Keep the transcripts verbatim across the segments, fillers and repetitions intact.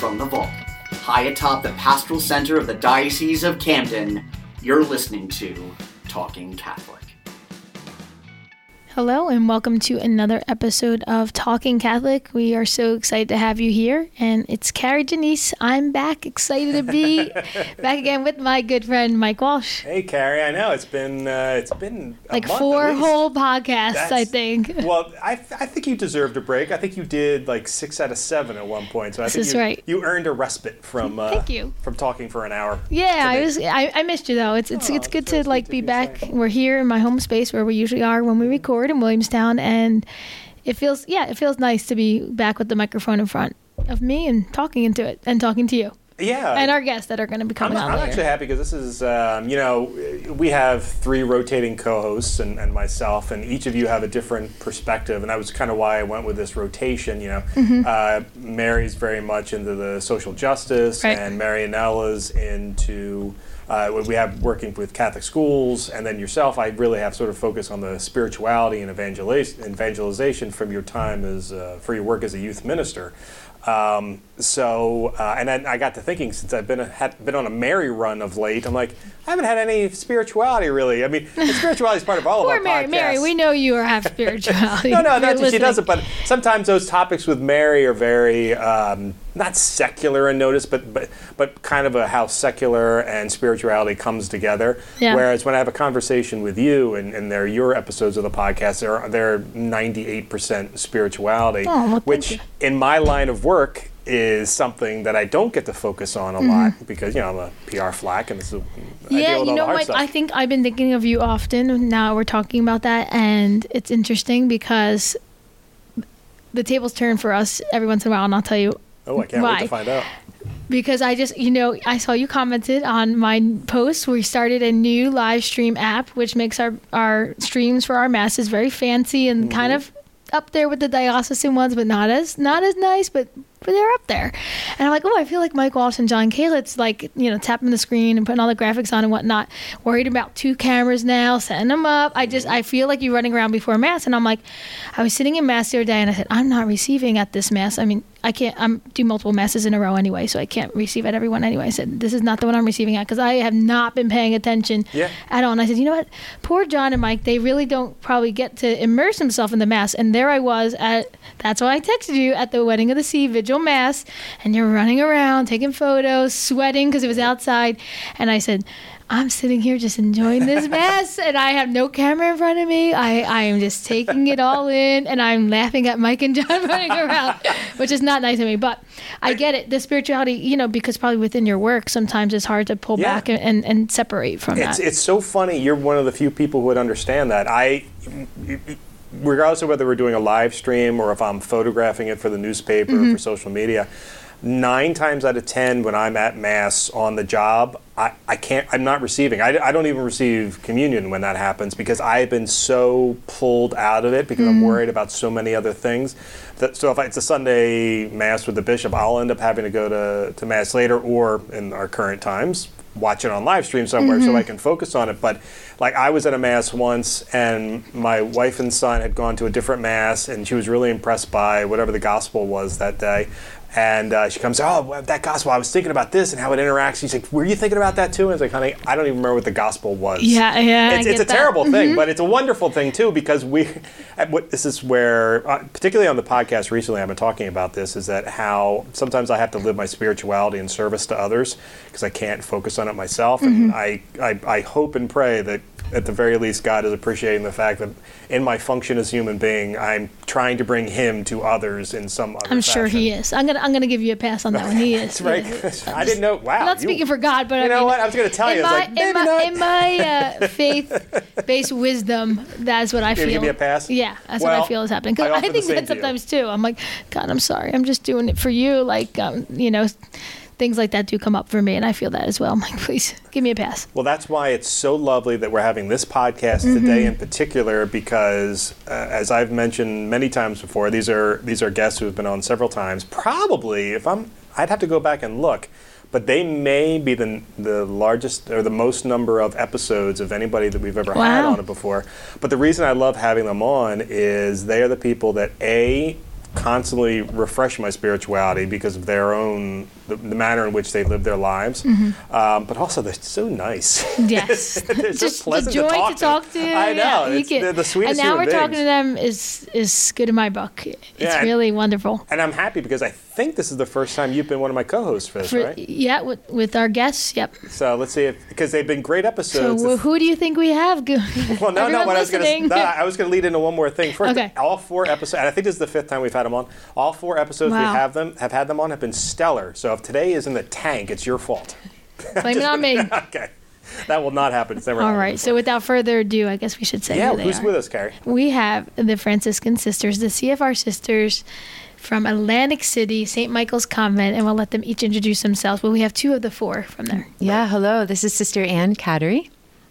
from the vault, high atop the pastoral center of the Diocese of Camden, you're listening to Talking Catholic. Hello and welcome to another episode of Talking Catholic. We are so excited to have you here, and it's Carrie Janice. I'm back, excited to be back again with my good friend Mike Walsh. Hey Carrie, I know it's been uh, it's been a like month four at least. whole podcasts, That's, I think. Well, I th- I think you deserved a break. I think you did like six out of seven at one point. So I This think is you, right. you earned a respite from uh, Thank you. from talking for an hour. Yeah, I was. I, I missed you though. It's it's Oh, it's good so to like sweet to be be back. saying. We're here in my home space where we usually are when we record in Williamstown, and it feels yeah, it feels nice to be back with the microphone in front of me and talking into it and talking to you. Yeah. And our guests that are going to be coming I'm, on I'm later. actually happy because this is, um, you know, we have three rotating co-hosts and, and myself, and each of you have a different perspective, and that was kind of why I went with this rotation, you know. Mm-hmm. Uh, Mary's very much into the social justice, Right. and Marianella's into, uh, we have working with Catholic schools, and then yourself, I really have sort of focus on the spirituality and evangeliz- evangelization from your time as, uh, for your work as a youth minister. Um, so, uh, and then I got to thinking, since I've been a, had, been on a Mary run of late, I'm like, I haven't had any spirituality really. I mean, spirituality is part of all of Poor our Mary, podcasts. Mary, we know you are have spirituality. no, no, You're not that she listening. doesn't, but sometimes those topics with Mary are very, um, not secular in notice, but, but, but kind of a how secular and spirituality comes together. Yeah. Whereas when I have a conversation with you, and, and they're your episodes of the podcast, they're, they're ninety-eight percent spirituality, Oh, well, thank which you. in my line of work is something that I don't get to focus on a lot because, you know, I'm a P R flack and this is, I Mm-hmm. Yeah, deal with you all know, the hard Mike, stuff. I think I've been thinking of you often. Now we're talking about that, and it's interesting because the tables turn for us every once in a while, and I'll tell you oh, I can't why. wait to find out. Because I just, you know, I saw you commented on my post. We started a new live stream app, which makes our, our streams for our masses very fancy and Mm-hmm. kind of up there with the diocesan ones, but not as not as nice, but but they're up there. And I'm like, oh, I feel like Mike Walsh and John Kalitz, like, you know, tapping the screen and putting all the graphics on and whatnot. Worried about two cameras now, setting them up. I just, I feel like you running around before Mass. And I'm like, I was sitting in Mass the other day and I said, I'm not receiving at this Mass. I mean, I can't, I'm do multiple Masses in a row anyway, so I can't receive at every one anyway. I said, this is not the one I'm receiving at because I have not been paying attention Yeah. at all. And I said, you know what? Poor John and Mike, they really don't probably get to immerse themselves in the Mass. And there I was at, that's why I texted you at the Wedding of the Sea Vigil Mass, and you're running around, taking photos, sweating because it was outside. And I said, I'm sitting here just enjoying this Mass, and I have no camera in front of me. I, I am just taking it all in, and I'm laughing at Mike and John running around, which is not nice of me. But I get it. The spirituality, you know, because probably within your work, sometimes it's hard to pull Yeah. back and, and, and separate from It's that. it's so funny. You're one of the few people who would understand that. I, regardless of whether we're doing a live stream or if I'm photographing it for the newspaper Mm-hmm. or for social media, nine times out of ten when I'm at Mass on the job, I, I can't. I'm not receiving. I, I don't even receive communion when that happens because I've been so pulled out of it because I'm worried about so many other things. That, so if I, it's a Sunday Mass with the bishop, I'll end up having to go to, to Mass later, or in our current times, watch it on live stream somewhere so I can focus on it. But like I was at a Mass once and my wife and son had gone to a different Mass and she was really impressed by whatever the gospel was that day. And uh, she comes, oh, well, that gospel, I was thinking about this and how it interacts. She's like, were you thinking about that too? And I was like, honey, I don't even remember what the gospel was. Yeah, yeah, I It's, get it's a that. terrible thing, but it's a wonderful thing too because we, at what this is where, uh, particularly on the podcast recently, I've been talking about this, is that how sometimes I have to live my spirituality in service to others because I can't focus on it myself. Mm-hmm. And I, I, I hope and pray that at the very least, God is appreciating the fact that in my function as a human being, I'm trying to bring Him to others in some other I'm sure fashion. he is. I'm gonna I'm gonna give you a pass on that one. He is. That's right. He is. I didn't know. Wow. I'm not you- speaking for God, but You I know mean, what? I was going to tell in you. I was my, like, in maybe my, not. in my uh, faith-based wisdom, that's what I You're feel. gonna give me a pass? Yeah, that's what Well, I feel is happening. 'Cause I I, offer the think same that to you. sometimes too. I'm like, God, I'm sorry. I'm just doing it for you. Like, um, you know, things like that do come up for me, and I feel that as well. I'm like, please give me a pass. Well, that's why it's so lovely that we're having this podcast Mm-hmm. today in particular, because uh, as I've mentioned many times before, these are these are guests who have been on several times. Probably, if I'm, I'd have to go back and look, but they may be the the largest or the most number of episodes of anybody that we've ever had Wow. on it before. But the reason I love having them on is they are the people that A, constantly refreshing my spirituality because of their own, the, the manner in which they live their lives. Mm-hmm. Um, but also, they're so nice. Yes. They're so Just pleasant the joy to talk to. Talk to. I know. Yeah, you it's, can, they're the sweetest and now we're human talking beings. to them is is good in my book. It's Yeah, and- really wonderful. And I'm happy because I think this is the first time you've been one of my co-hosts for this, For- right? Yeah, with, with our guests. Yep. So let's see if, because they've been great So episodes. wh- who do you think we have? Go- Well, no, no. Everyone What I was going listening. to, I was going to lead into one more thing. First, Okay. all four episodes, and I think this is the fifth time we've had them on. All four episodes we Wow. have them have had them on have been stellar. So if today is in the tank, it's your fault. Blame it on me. Okay, that will not happen. It's never. All happened right. before. So without further ado, I guess we should say yeah, who they who's are. with us, Carrie? We have the Franciscan Sisters, the C F R Sisters from Atlantic City, Saint Michael's Convent, and we'll let them each introduce themselves. But we have two of the four from there. Yeah, hello. This is Sister Ann Cattery.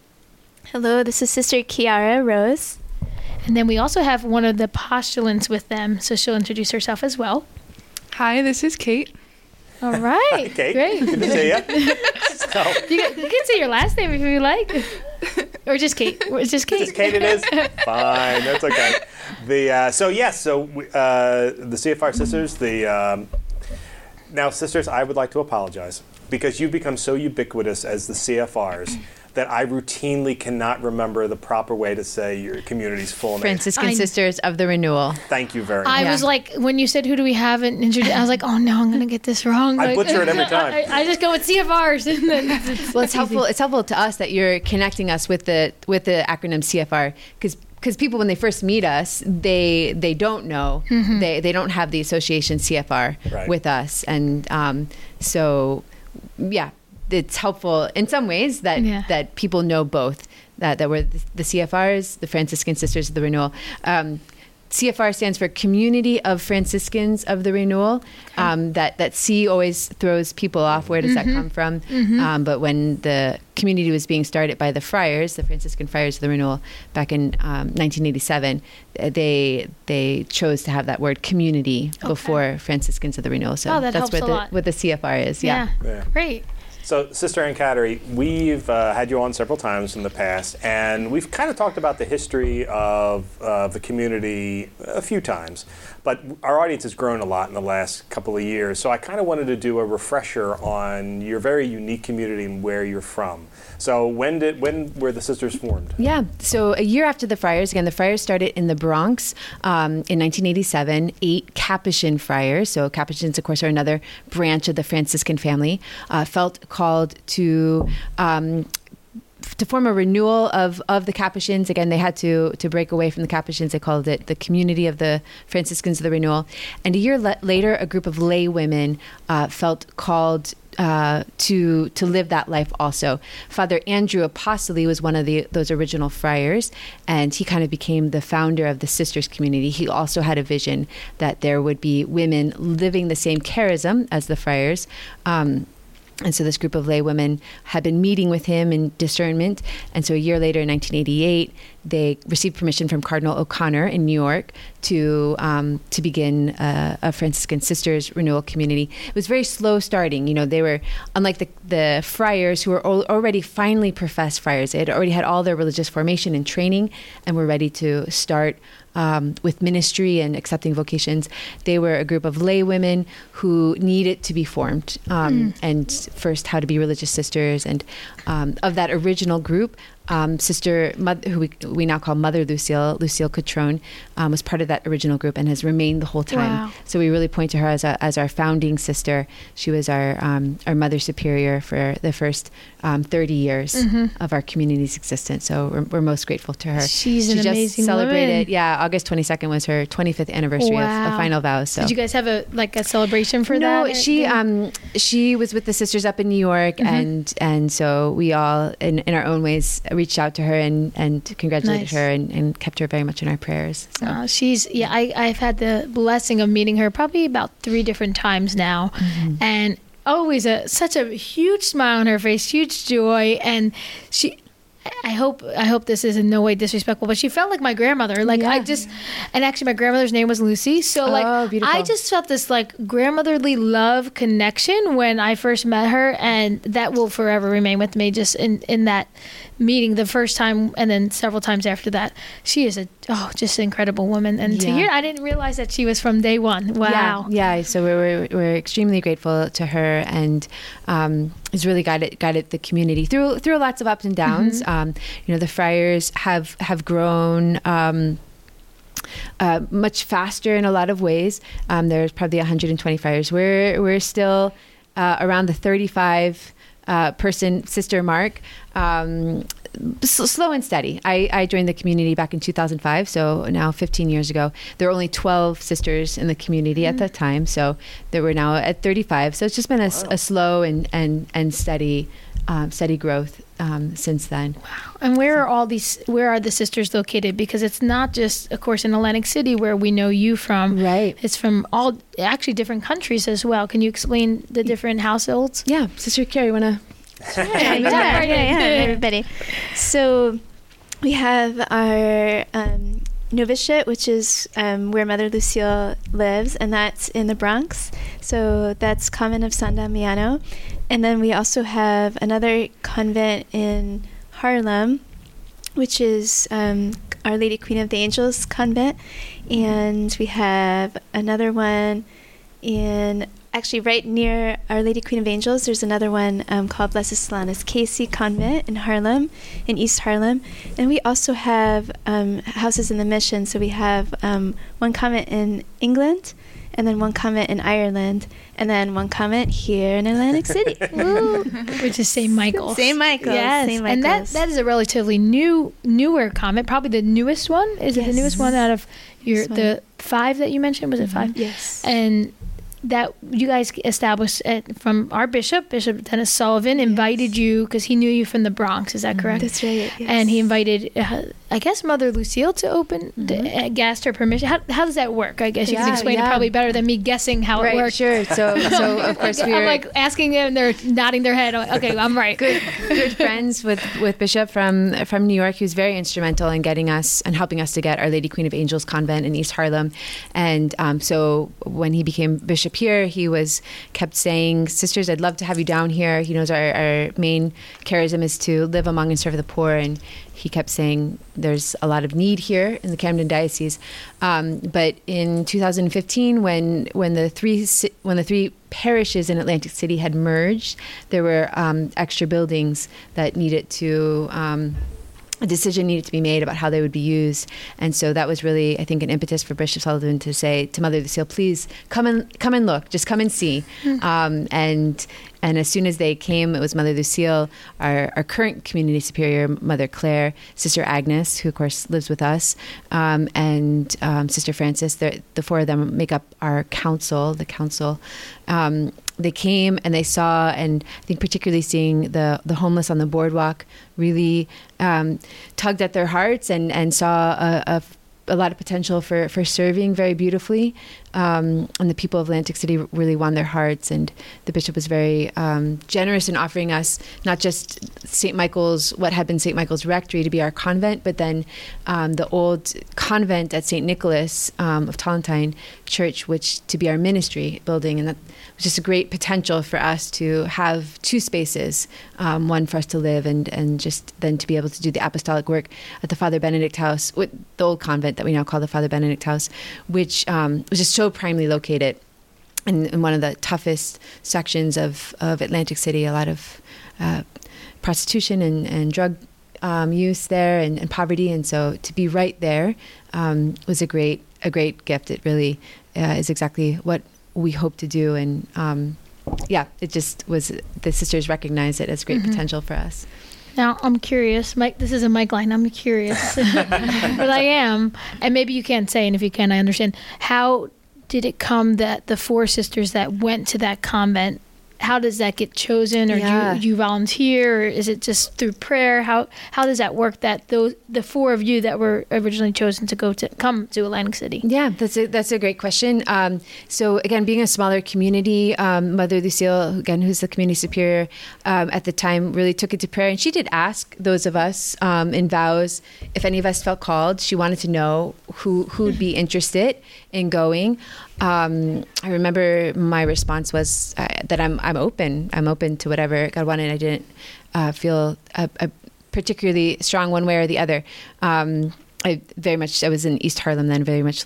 Hello, this is Sister Kiara Rose. And then we also have one of the postulants with them, so she'll introduce herself as well. Hi, this is Kate. All right. Okay, Great. good to see you. So, You can, you can say your last name if you like. Or just Kate. Or it's just Kate. Just Kate it is? Fine, that's okay. The uh, So yes, so we- uh, the C F R Sisters, the um, now sisters, I would like to apologize because you've become so ubiquitous as the C F Rs that I routinely cannot remember the proper way to say your community's full name. Franciscan I- Sisters of the Renewal. Thank you very much. I Yeah. was like, when you said, who do we have? And introduced, I was like, oh no, I'm going to get this wrong. I Like- butcher it every time. I, I just go with C F Rs. And then Well, it's helpful. It's helpful to us that you're connecting us with the with the acronym C F R because because people when they first meet us, they they don't know they they don't have the association C F R Right. with us, and um, so yeah, it's helpful in some ways that Yeah. that people know both that that we're the C F Rs, the Franciscan Sisters of the Renewal. Um, C F R stands for Community of Franciscans of the Renewal. Um, that that C always throws people off. Where does that come from? Um, but when the community was being started by the friars, the Franciscan Friars of the Renewal, back in um, nineteen eighty-seven, uh, they they chose to have that word community before Franciscans of the Renewal. So Oh, that that's helps what a the lot. what the C F R is. yeah. Yeah. Yeah. Great. So, Sister Ann Cattery, we've uh, had you on several times in the past, and we've kind of talked about the history of uh, the community a few times. But our audience has grown a lot in the last couple of years, so I kind of wanted to do a refresher on your very unique community and where you're from. So, when did when were the sisters formed? Yeah. So a year after the friars, again, the friars started in the Bronx um, in nineteen eighty-seven. Eight Capuchin friars, so Capuchins, of course, are another branch of the Franciscan family, uh, felt called to. Um, to form a renewal of, of the Capuchins. Again, they had to to break away from the Capuchins. They called it the Community of the Franciscans of the Renewal. And a year le- later, a group of lay women uh, felt called uh, to to live that life also. Father Andrew Apostoli was one of the those original friars, and he kind of became the founder of the sisters community. He also had a vision that there would be women living the same charism as the friars. Um, And so this group of lay women had been meeting with him in discernment. And so a year later, in nineteen eighty-eight, they received permission from Cardinal O'Connor in New York to um, to begin uh, a Franciscan Sisters renewal community. It was very slow starting. You know, they were, unlike the, the friars who were al- already finally professed friars. They had already had all their religious formation and training and were ready to start Um, with ministry and accepting vocations. They were a group of lay women who needed to be formed. Um, and first, how to be religious sisters. And um, of that original group, um, Sister, Mother, who we, we now call Mother Lucille, Lucille Cotrone, um, was part of that original group and has remained the whole time. Wow. So we really point to her as, a, as our founding sister. She was our um, our Mother Superior for the first um, thirty years of our community's existence. So we're, we're most grateful to her. She's she an just amazing celebrated, woman. yeah, August twenty-second was her twenty-fifth anniversary of, Wow. of Final Vows. So. Did you guys have a like a celebration for that? No, she um she was with the sisters up in New York, Mm-hmm. and and so we all in, in our own ways reached out to her and and congratulated Nice. her and, and kept her very much in our prayers. So. Uh, she's yeah. I I've had the blessing of meeting her probably about three different times now, Mm-hmm. and always a such a huge smile on her face, huge joy, and she. I hope I hope this is in no way disrespectful, but she felt like my grandmother. Like Yeah. I just, and actually my grandmother's name was Lucy. So like Oh, beautiful. I just felt this like grandmotherly love connection when I first met her, and that will forever remain with me. Just in in that meeting the first time, and then several times after that. She is a oh just an incredible woman, and to Yeah. hear I didn't realize that she was from day one. Wow. Yeah, yeah. So we're, we're we're extremely grateful to her, and um, has really guided guided the community through through lots of ups and downs. Mm-hmm. Um, you know, the Friars have have grown. Um, Uh, much faster in a lot of ways. Um, there's probably one hundred twenty friars. We're we're still uh, around the thirty-five uh, person sister mark. Um, s- slow and steady. I, I joined the community back in two thousand five, so now fifteen years ago. There were only twelve sisters in the community at that time, so there were now at thirty-five. So it's just been a, s- a slow and and and steady um, steady growth um, since then. And where are all these? Where are the sisters located? Because it's not just, of course, in Atlantic City where we know you from. Right. It's from all actually different countries as well. Can you explain the different households? Yeah, Sister Carrie, you want to? Yeah, yeah, yeah, yeah, everybody. So we have our um, novitiate, which is um, where Mother Lucille lives, and that's in the Bronx. So that's Convent of San Damiano. And then we also have another convent in Harlem, which is um, Our Lady Queen of the Angels Convent. And we have another one in, actually right near Our Lady Queen of Angels, there's another one um, called Blessed Solanus Casey Convent in Harlem, in East Harlem. And we also have um, houses in the Mission. So we have um, one convent in England, and then one convent in Ireland, and then one convent here in Atlantic City. Woo. Which is Saint Michael's. Saint Michael's. Yes, Saint and that Michael's. that is a relatively new, newer convent. Probably the newest one. Is it the Yes. newest one out of your This one. the five that you mentioned? Was it five? Yes. And that you guys established at, from our bishop, Bishop Dennis Sullivan, invited you because he knew you from the Bronx. Is that correct? That's right. Yes. And he invited, uh, I guess, Mother Lucille to open, to, uh, asked her permission. How, how does that work? I guess you can Yeah, explain it yeah. probably better than me guessing how it Right, works. sure. So, so of course we I'm are like asking them, and they're nodding their head. Okay, I'm right. good, good friends with, with Bishop from from New York. He was very instrumental in getting us and helping us to get Our Lady Queen of Angels Convent in East Harlem. And um, so when he became bishop here, he was kept saying, "Sisters, I'd love to have you down here." He knows our, our main charism is to live among and serve the poor, and he kept saying there's a lot of need here in the Camden Diocese. Um, but in two thousand fifteen, when when the three ci- when the three parishes in Atlantic City had merged, there were um, extra buildings that needed to. Um, a decision needed to be made about how they would be used, and so that was really, I think, an impetus for Bishop Sullivan to say to Mother Lucille, "Please come and come and look, just come and see." Mm. Um, and and as soon as they came, it was Mother Lucille, our, our current community superior, Mother Claire, Sister Agnes, who of course lives with us, um, and um, Sister Frances. The four of them make up our council. The council. Um, They came and they saw, and I think particularly seeing the, the homeless on the boardwalk really um, tugged at their hearts and, and saw a, a, a lot of potential for, for serving very beautifully. Um, and the people of Atlantic City really won their hearts. And the bishop was very um, generous in offering us not just Saint Michael's, what had been Saint Michael's Rectory to be our convent, but then um, the old convent at Saint Nicholas um, of Tolentine Church, which to be our ministry building. And that was just a great potential for us to have two spaces, um, one for us to live and, and just then to be able to do the apostolic work at the Father Benedict House, with the old convent that we now call the Father Benedict House, which um, was just so primely located in, in one of the toughest sections of, of Atlantic City, a lot of uh, prostitution and, and drug um, use there and, and poverty. And so to be right there um, was a great a great gift. It really uh, is exactly what we hope to do. And um, yeah, it just was, the sisters recognized it as great mm-hmm. potential for us. Now, I'm curious. Mike, this is a Mike line. I'm curious. But I am. And maybe you can't say, and if you can, I understand. How did it come that the four sisters that went to that convent how does that get chosen, or Yeah. do you, you volunteer, or is it just through prayer? How how does that work? That those the four of you that were originally chosen to go to come to Atlantic City. Yeah, that's a, that's a great question. Um, so again, being a smaller community, um, Mother Lucille, again, who's the community superior um, at the time, really took it to prayer, and she did ask those of us um, in vows if any of us felt called. She wanted to know who who would be interested in going. Um, I remember my response was uh, that I'm I'm open. I'm open to whatever God wanted. I didn't uh, feel a, a particularly strong one way or the other. Um, I very much I was in East Harlem then. Very much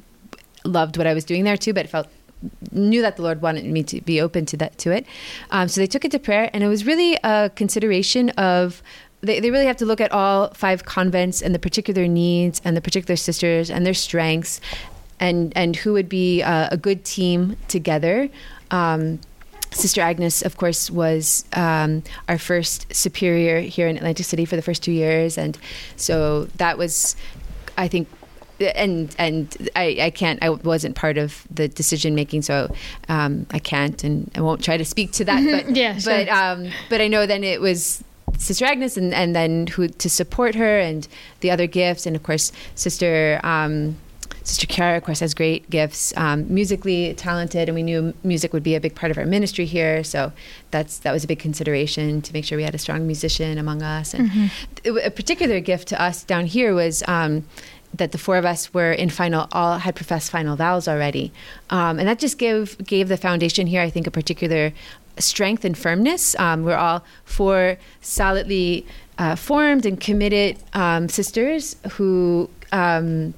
loved what I was doing there too, but felt knew that the Lord wanted me to be open to that to it. Um, so they took it to prayer, and it was really a consideration of. They, they really have to look at all five convents and the particular needs and the particular sisters and their strengths, and and who would be uh, a good team together. Um, Sister Agnes, of course, was um, our first superior here in Atlantic City for the first two years, and so that was, I think, and and I, I can't, I wasn't part of the decision making, so um, I can't, and I won't try to speak to that. But Yeah, sure. but um, but I know then it was Sister Agnes, and, and then who to support her, and the other gifts, and of course Sister um, Sister Chiara, of course, has great gifts, um, musically talented, and we knew music would be a big part of our ministry here, so that's that was a big consideration to make sure we had a strong musician among us. And mm-hmm. a particular gift to us down here was um, that the four of us were in final, all had professed final vows already, um, and that just gave gave the foundation here, I think, a particular strength and firmness. Um, we're all four solidly uh, formed and committed um, sisters who um,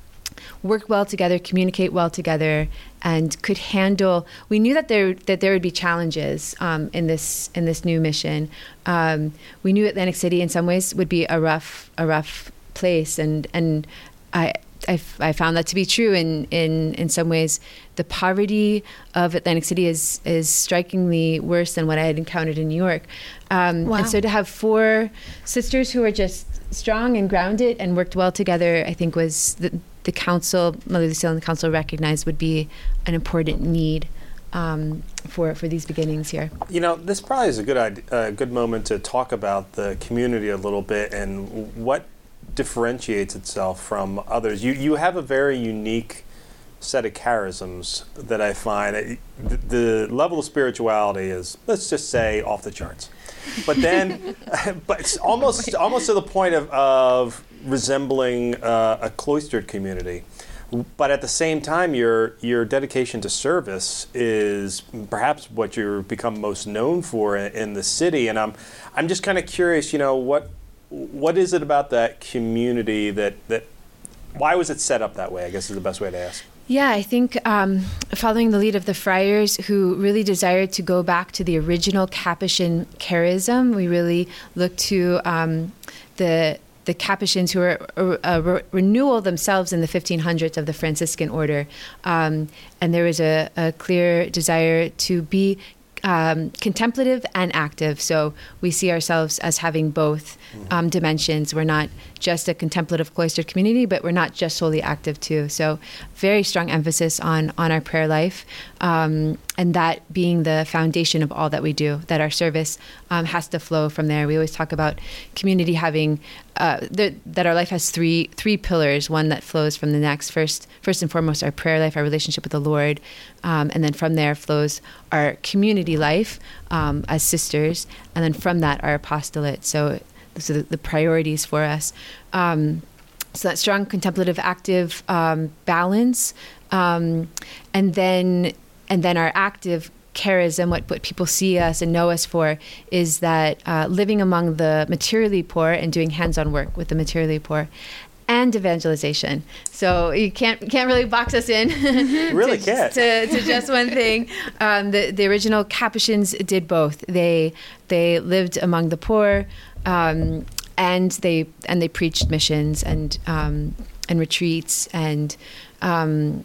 work well together, communicate well together, and could handle. We knew that there that there would be challenges um, in this in this new mission. Um, we knew Atlantic City in some ways would be a rough a rough place, and and I. I, I found that to be true in, in, in some ways. The poverty of Atlantic City is is strikingly worse than what I had encountered in New York. Um, Wow. And so to have four sisters who were just strong and grounded and worked well together, I think was the, the council, Mother Lucille and the council recognized would be an important need um, for, for these beginnings here. You know, this probably is a good idea, a good moment to talk about the community a little bit and what differentiates itself from others. You you have a very unique set of charisms that I find. The, the level of spirituality is, let's just say, off the charts. But then, but it's almost almost to the point of, of resembling uh, a cloistered community. But at the same time, your your dedication to service is perhaps what you've become most known for in, in the city. And I'm I'm just kind of curious, you know, what. What is it about that community that, that, why was it set up that way, I guess is the best way to ask. Yeah, I think um, following the lead of the friars who really desired to go back to the original Capuchin charism, we really looked to um, the the Capuchins who were a, a re- renewal themselves in the fifteen hundreds of the Franciscan order. Um, and there was a, a clear desire to be Um, contemplative and active. So we see ourselves as having both um, dimensions. We're not just a contemplative cloistered community, but we're not just solely active too. So very strong emphasis on on our prayer life, um, and that being the foundation of all that we do, that our service um, has to flow from there. We always talk about community having, uh, the, that our life has three three pillars, one that flows from the next. First, first and foremost, our prayer life, our relationship with the Lord, um, and then from there flows our community life um, as sisters, and then from that our apostolate. So those are the, the priorities for us. Um, so that strong contemplative active um, balance, um, and then and then our active charism, what, what people see us and know us for, is that uh, living among the materially poor and doing hands-on work with the materially poor. And evangelization. So you can't can't really box us in. Really to, can't. To, to just one thing. Um, the the original Capuchins did both. They they lived among the poor, um, and they and they preached missions and um, and retreats, and um,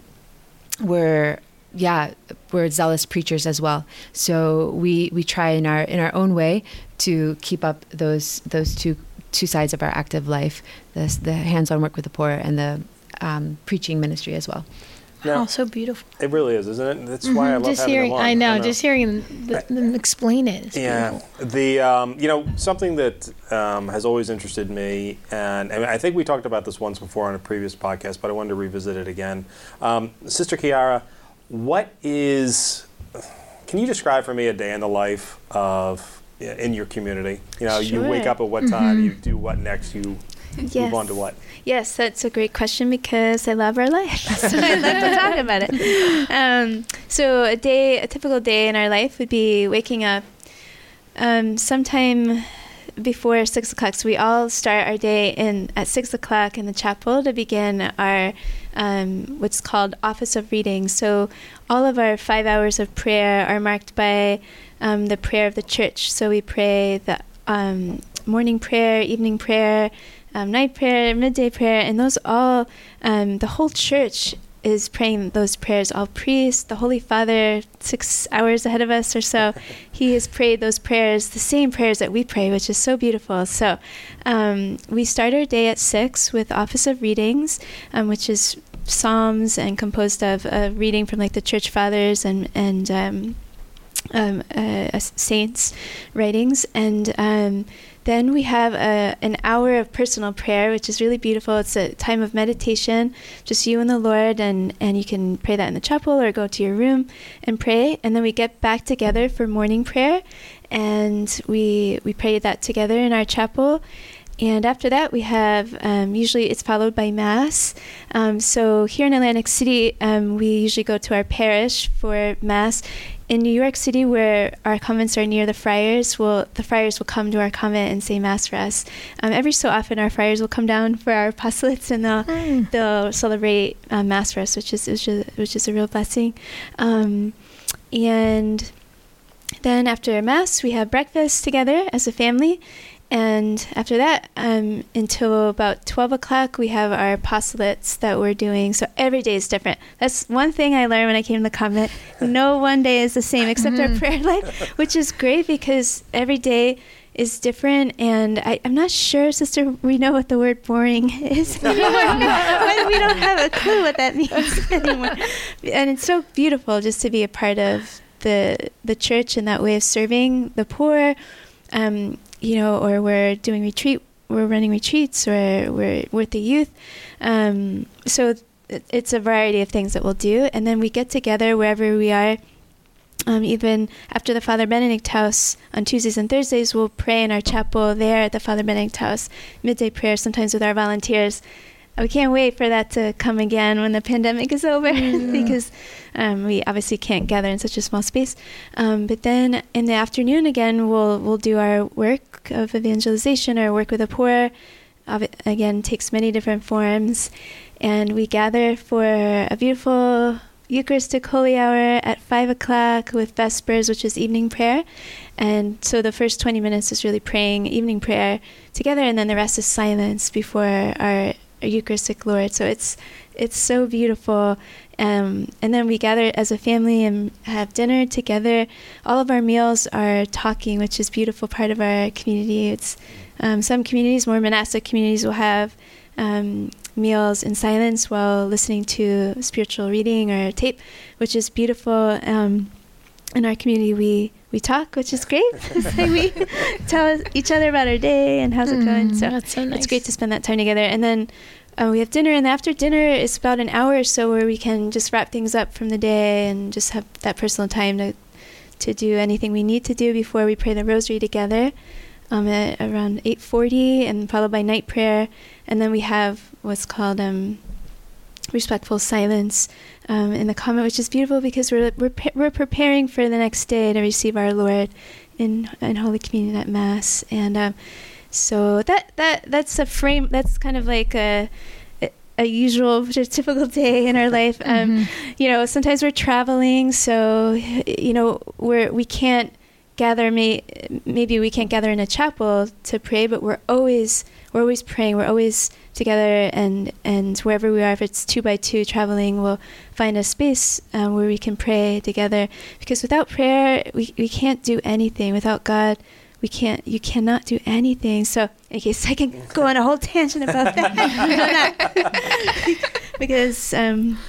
were yeah were zealous preachers as well. So we we try in our in our own way to keep up those those two. two sides of our active life, the, the hands-on work with the poor and the um, preaching ministry as well. No. Oh, so beautiful. It really is, isn't it? That's why I love Just having hearing, them on. I know, I know. just hearing them, th- them explain it. It's Yeah, beautiful. the um, you know something that um, has always interested me, and, and I think we talked about this once before on a previous podcast, but I wanted to revisit it again. Um, Sister Kiara, what is? Can you describe for me a day in the life of in your community? You know, you wake Sure. up at what time? You do what next? You Yes. move on to what? Yes, that's a great question because I love our life. So I'd like to talk about it. Um, so a day, a typical day in our life would be waking up um, sometime before six o'clock. So we all start our day in at six o'clock in the chapel to begin our um, what's called office of reading. So all of our five hours of prayer are marked by um, the prayer of the church. So we pray the um, morning prayer, evening prayer, Um, night prayer, midday prayer, and those all, um, the whole church is praying those prayers. All priests, the Holy Father, six hours ahead of us or so, he has prayed those prayers, the same prayers that we pray, which is so beautiful. So um, we start our day at six with Office of Readings, um, which is Psalms and composed of a reading from like the Church Fathers and, and um, um, uh, saints' writings. And um, then we have a, an hour of personal prayer, which is really beautiful. It's a time of meditation, just you and the Lord, and, and you can pray that in the chapel or go to your room and pray. And then we get back together for morning prayer, and we we pray that together in our chapel. And after that, we have, um, usually it's followed by Mass. Um, so here in Atlantic City, um, we usually go to our parish for Mass. In New York City, where our convents are near the friars, will the friars will come to our convent and say Mass for us. Um, every so often, our friars will come down for our apostolates, and they'll, mm. they'll celebrate um, Mass for us, which is which is, which is a real blessing. Um, and then after Mass, we have breakfast together as a family. And after that, um, until about twelve o'clock, we have our apostolates that we're doing. So every day is different. That's one thing I learned when I came to the convent. No one day is the same except mm-hmm. our prayer life, which is great because every day is different. And I, I'm not sure, Sister, we know what the word boring is anymore. We don't have a clue what that means anymore. And it's so beautiful just to be a part of the the church and that way of serving the poor. Um, you know, or we're doing retreat, we're running retreats, or we're with the youth. Um, so it, it's a variety of things that we'll do. And then we get together wherever we are. Um, even after the Father Benedict House on Tuesdays and Thursdays, we'll pray in our chapel there at the Father Benedict House, midday prayer, sometimes with our volunteers. We can't wait for that to come again when the pandemic is over mm. because um, we obviously can't gather in such a small space. Um, but then in the afternoon again, we'll we'll do our work of evangelization, our work with the poor. Uh, again, takes many different forms. And we gather for a beautiful Eucharistic Holy Hour at five o'clock with Vespers, which is evening prayer. And so the first twenty minutes is really praying evening prayer together, and then the rest is silence before our Eucharistic Lord. So it's it's so beautiful. Um, and then we gather as a family and have dinner together. All of our meals are talking, which is a beautiful part of our community. It's um, some communities, more monastic communities, will have um, meals in silence while listening to spiritual reading or tape, which is beautiful. Um, in our community, we we talk, which is great. We tell each other about our day and how's it going. So, that's so nice. It's great to spend that time together. And then uh, we have dinner, and after dinner, it's about an hour or so where we can just wrap things up from the day and just have that personal time to to do anything we need to do before we pray the rosary together um, at around eight forty, and followed by night prayer. And then we have what's called um, respectful silence um, in the convent, which is beautiful because we're we're we're preparing for the next day to receive our Lord in in Holy Communion at Mass. And um, so that that that's a frame. That's kind of like a a usual, typical day in our life. Um, mm-hmm. You know, sometimes we're traveling, so you know we're we can't gather. May, maybe we can't gather in a chapel to pray, but we're always we're always praying. We're always together, and and wherever we are, if it's two by two traveling, we'll find a space um, where we can pray together. Because without prayer, we we can't do anything. Without God, we can't. You cannot do anything. So, in case I can go on a whole tangent about that, because um,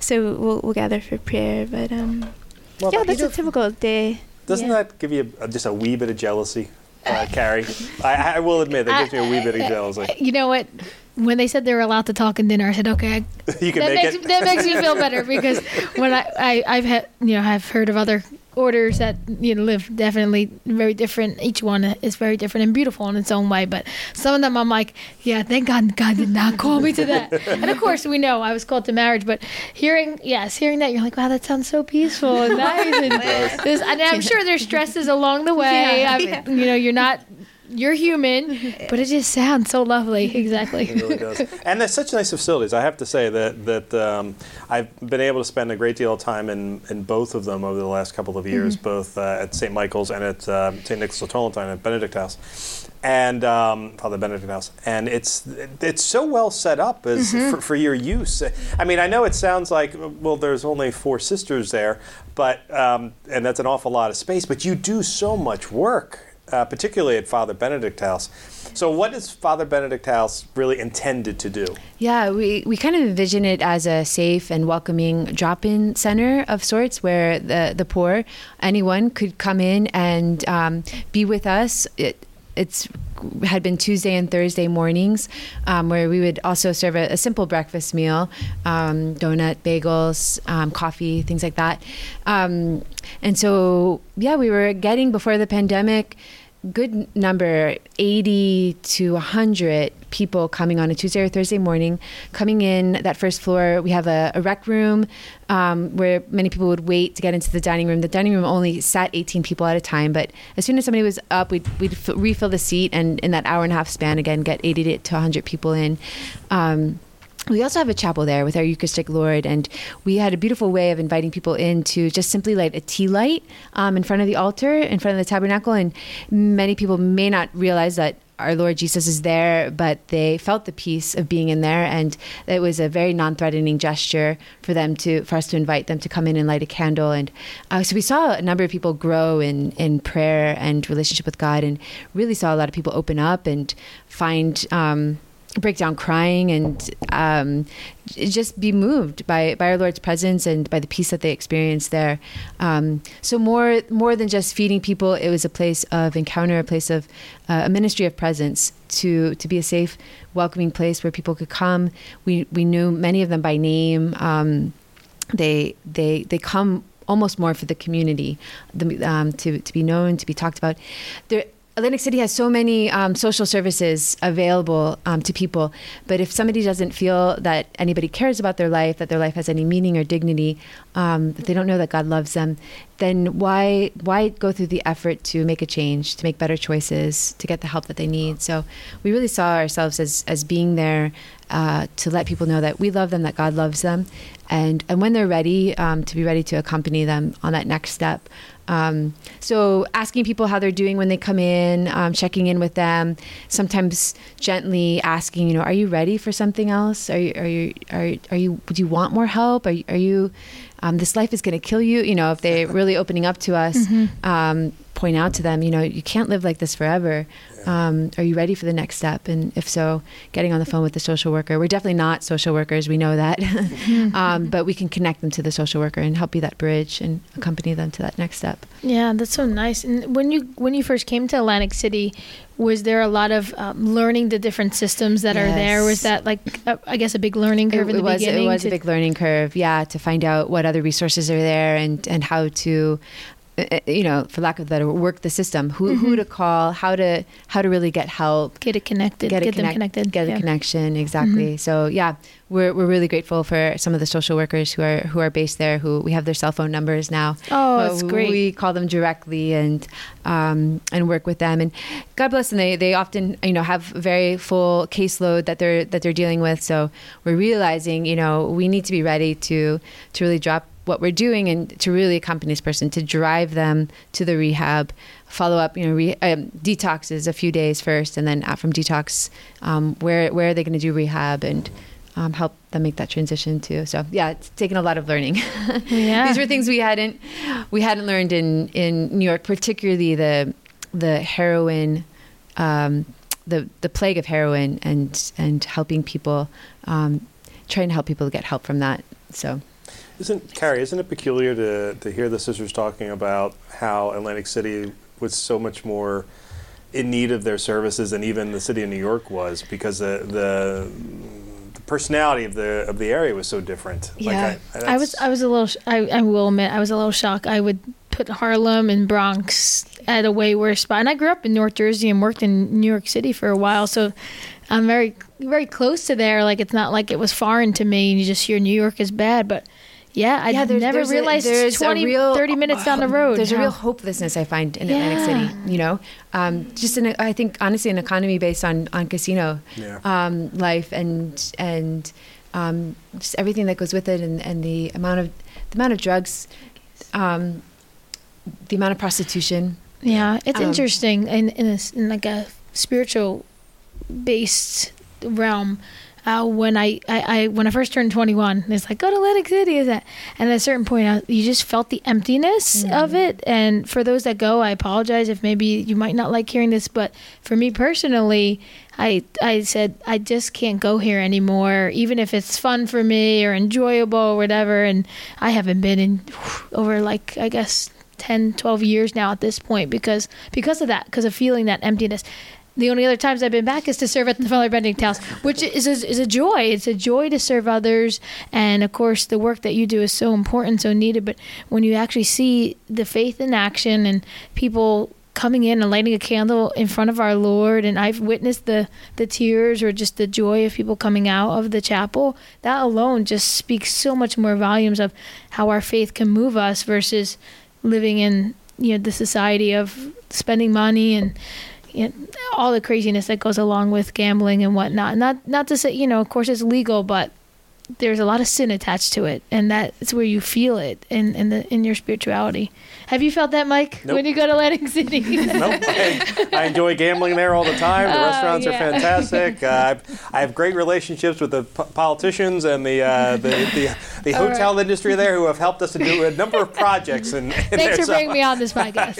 so we'll we'll gather for prayer. But um, Well, yeah, you that's know, a typical day. Doesn't yeah. that give you a, just a wee bit of jealousy, uh, Carrie? I, I will admit that gives me a wee bit of jealousy. You know what? When they said they were allowed to talk in dinner, I said, okay, I, You can that make makes it. that makes me feel better because when I, I I've had you know I've heard of other orders that you know live definitely very different. Each one is very different and beautiful in its own way. But some of them, I'm like, yeah, thank God God did not call me to that. And of course, we know I was called to marriage. But hearing, yes, hearing that, you're like, wow, that sounds so peaceful and nice. And, this, and I'm sure there's stresses along the way. Yeah, I mean, yeah. You know, you're not. You're human, but it just sounds so lovely. Exactly. It really does. And they're such nice facilities. I have to say that that um, I've been able to spend a great deal of time in, in both of them over the last couple of years, mm-hmm. both uh, at Saint Michael's and at uh, Saint Nicholas of Tolentine at Benedict House, and um, Father Benedict House. And it's it's so well set up as mm-hmm. for, for your use. I mean, I know it sounds like, well, there's only four sisters there, but um, and that's an awful lot of space, but you do so much work. Uh, particularly at Father Benedict House. So what is Father Benedict House really intended to do? Yeah, we, we kind of envision it as a safe and welcoming drop-in center of sorts where the, the poor, anyone could come in and um, be with us. It, it's had been Tuesday and Thursday mornings um, where we would also serve a, a simple breakfast meal, um, donut, bagels, um, coffee, things like that. Um, and so, yeah, we were getting, before the pandemic, good number, eighty to one hundred people coming on a Tuesday or Thursday morning, coming in that first floor. We have a, a rec room um, where many people would wait to get into the dining room. The dining room only sat eighteen people at a time, but as soon as somebody was up, we'd, we'd f- refill the seat, and in that hour and a half span, again, get eighty to one hundred people in. Um, We also have a chapel there with our Eucharistic Lord, and we had a beautiful way of inviting people in to just simply light a tea light um, in front of the altar, in front of the tabernacle. And many people may not realize that our Lord Jesus is there, but they felt the peace of being in there, and it was a very non-threatening gesture for them to, for us to invite them to come in and light a candle. And uh, so we saw a number of people grow in, in prayer and relationship with God, and really saw a lot of people open up and find. Um, break down crying and um, just be moved by, by our Lord's presence and by the peace that they experienced there. Um, so more more than just feeding people, it was a place of encounter, a place of uh, a ministry of presence to to be a safe, welcoming place where people could come. We we knew many of them by name. Um, they they they come almost more for the community, the, um, to to be known, to be talked about. There. Atlantic City has so many um, social services available um, to people, but if somebody doesn't feel that anybody cares about their life, that their life has any meaning or dignity, um, that they don't know that God loves them, then why why go through the effort to make a change, to make better choices, to get the help that they need? So we really saw ourselves as as being there uh, to let people know that we love them, that God loves them, and and when they're ready, um, to be ready to accompany them on that next step. Um, so asking people how they're doing when they come in, um, checking in with them, sometimes gently asking, you know, are you ready for something else? Are you, are you, are, are you, would you want more help? Are you, are you um, this life is going to kill you? You know, if they're really opening up to us, mm-hmm. um, point out to them, you know, you can't live like this forever. Um, are you ready for the next step? And if so, getting on the phone with the social worker. We're definitely not social workers. We know that. um, but we can connect them to the social worker and help be that bridge and accompany them to that next step. Yeah, that's so nice. And when you when you first came to Atlantic City, was there a lot of um, learning the different systems that yes. are there? Was that like, uh, I guess, a big learning curve it, in the it was, beginning? It was a big learning curve, yeah, to find out what other resources are there and, and how to... you know, for lack of a better word, work the system. Who mm-hmm. who to call? How to how to really get help? Get it connected. Get, it get connect, them connected. Get yeah. a connection. Exactly. Mm-hmm. So yeah, we're we're really grateful for some of the social workers who are who are based there. Who we have their cell phone numbers now. Oh, that's uh, great. We call them directly and um, and work with them. And God bless them. They they often you know have very full caseload that they're that they're dealing with. So we're realizing you know we need to be ready to to really drop what we're doing and to really accompany this person, to drive them to the rehab, follow up, you know, re, um, detoxes a few days first, and then out from detox, um, where where are they going to do rehab and um, help them make that transition too. So yeah, it's taken a lot of learning. Yeah. These were things we hadn't we hadn't learned in, in New York, particularly the the heroin, um, the the plague of heroin, and and helping people, um, trying to help people get help from that. So. Isn't Carrie? Isn't it peculiar to to hear the sisters talking about how Atlantic City was so much more in need of their services than even the city of New York was, because the the, the personality of the of the area was so different. Yeah, like I, I was I was a little. sh- I, I will admit I was a little shocked. I would put Harlem and Bronx at a way worse spot. And I grew up in North Jersey and worked in New York City for a while, so I'm very very close to there. Like, it's not like it was foreign to me. And you just hear New York is bad, but. Yeah, I yeah, there's, never there's realized a, there's twenty, a real, thirty minutes down the road. There's how, a real hopelessness I find in Yeah. Atlantic City, you know? Um, just, in a, I think, honestly, an economy based on, on casino Yeah. um, life and and um, just everything that goes with it, and, and the amount of the amount of drugs, um, the amount of prostitution. Yeah, it's Um, interesting in in, a, in like a spiritual based realm. Uh, when I, I, I when I first turned twenty-one, it's like, go to Atlantic City, is that? And at a certain point, I, you just felt the emptiness Mm-hmm. of it. And for those that go, I apologize if maybe you might not like hearing this, but for me personally, I I said I just can't go here anymore, even if it's fun for me or enjoyable or whatever. And I haven't been in whew, over like I guess ten, twelve years now at this point because because of that, because of feeling that emptiness. The only other times I've been back is to serve at the Father Benedict House, which is a, is a joy. It's a joy to serve others. And, of course, the work that you do is so important, so needed. But when you actually see the faith in action and people coming in and lighting a candle in front of our Lord, and I've witnessed the, the tears or just the joy of people coming out of the chapel, that alone just speaks so much more volumes of how our faith can move us versus living in, you know, the society of spending money and you know, all the craziness that goes along with gambling and whatnot. Not not to say, you know, of course it's legal, but there's a lot of sin attached to it, and that's where you feel it in, in the in your spirituality. Have you felt that, Mike, Nope. when you go to Atlantic City? Nope. I, I enjoy gambling there all the time. The Oh, restaurants yeah. are fantastic. Uh, I've, I have great relationships with the p- politicians and the uh, the, the, the All hotel right. industry there, who have helped us to do a number of projects. In, in Thanks there, for so- bringing me on this podcast.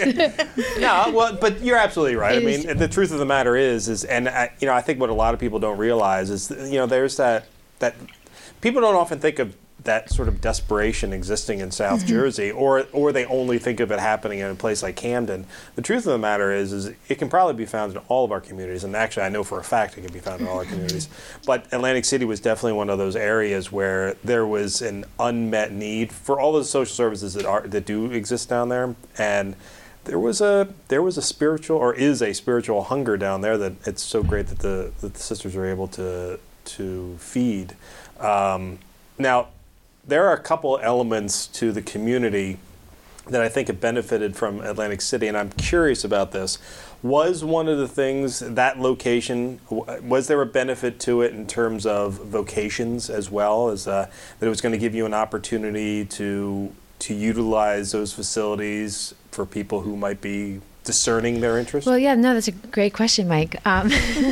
No, well, but you're absolutely right. It I mean, is- the truth of the matter is, is, and I, you know, I think what a lot of people don't realize is, you know, there's that that people don't often think of that sort of desperation existing in South Mm-hmm. Jersey, or or they only think of it happening in a place like Camden. The truth of the matter is, is it can probably be found in all of our communities, and actually, I know for a fact it can be found in all our communities. But Atlantic City was definitely one of those areas where there was an unmet need for all those social services that are that do exist down there, and there was a there was a spiritual, or is a spiritual hunger down there that it's so great that the that the sisters are able to to feed. Um, now, there are a couple elements to the community that I think have benefited from Atlantic City, and I'm curious about this. Was one of the things, that location, w- was there a benefit to it in terms of vocations as well, as uh, that it was going to give you an opportunity to to utilize those facilities for people who might be discerning their interest? Well, yeah, no, that's a great question, Mike. Um,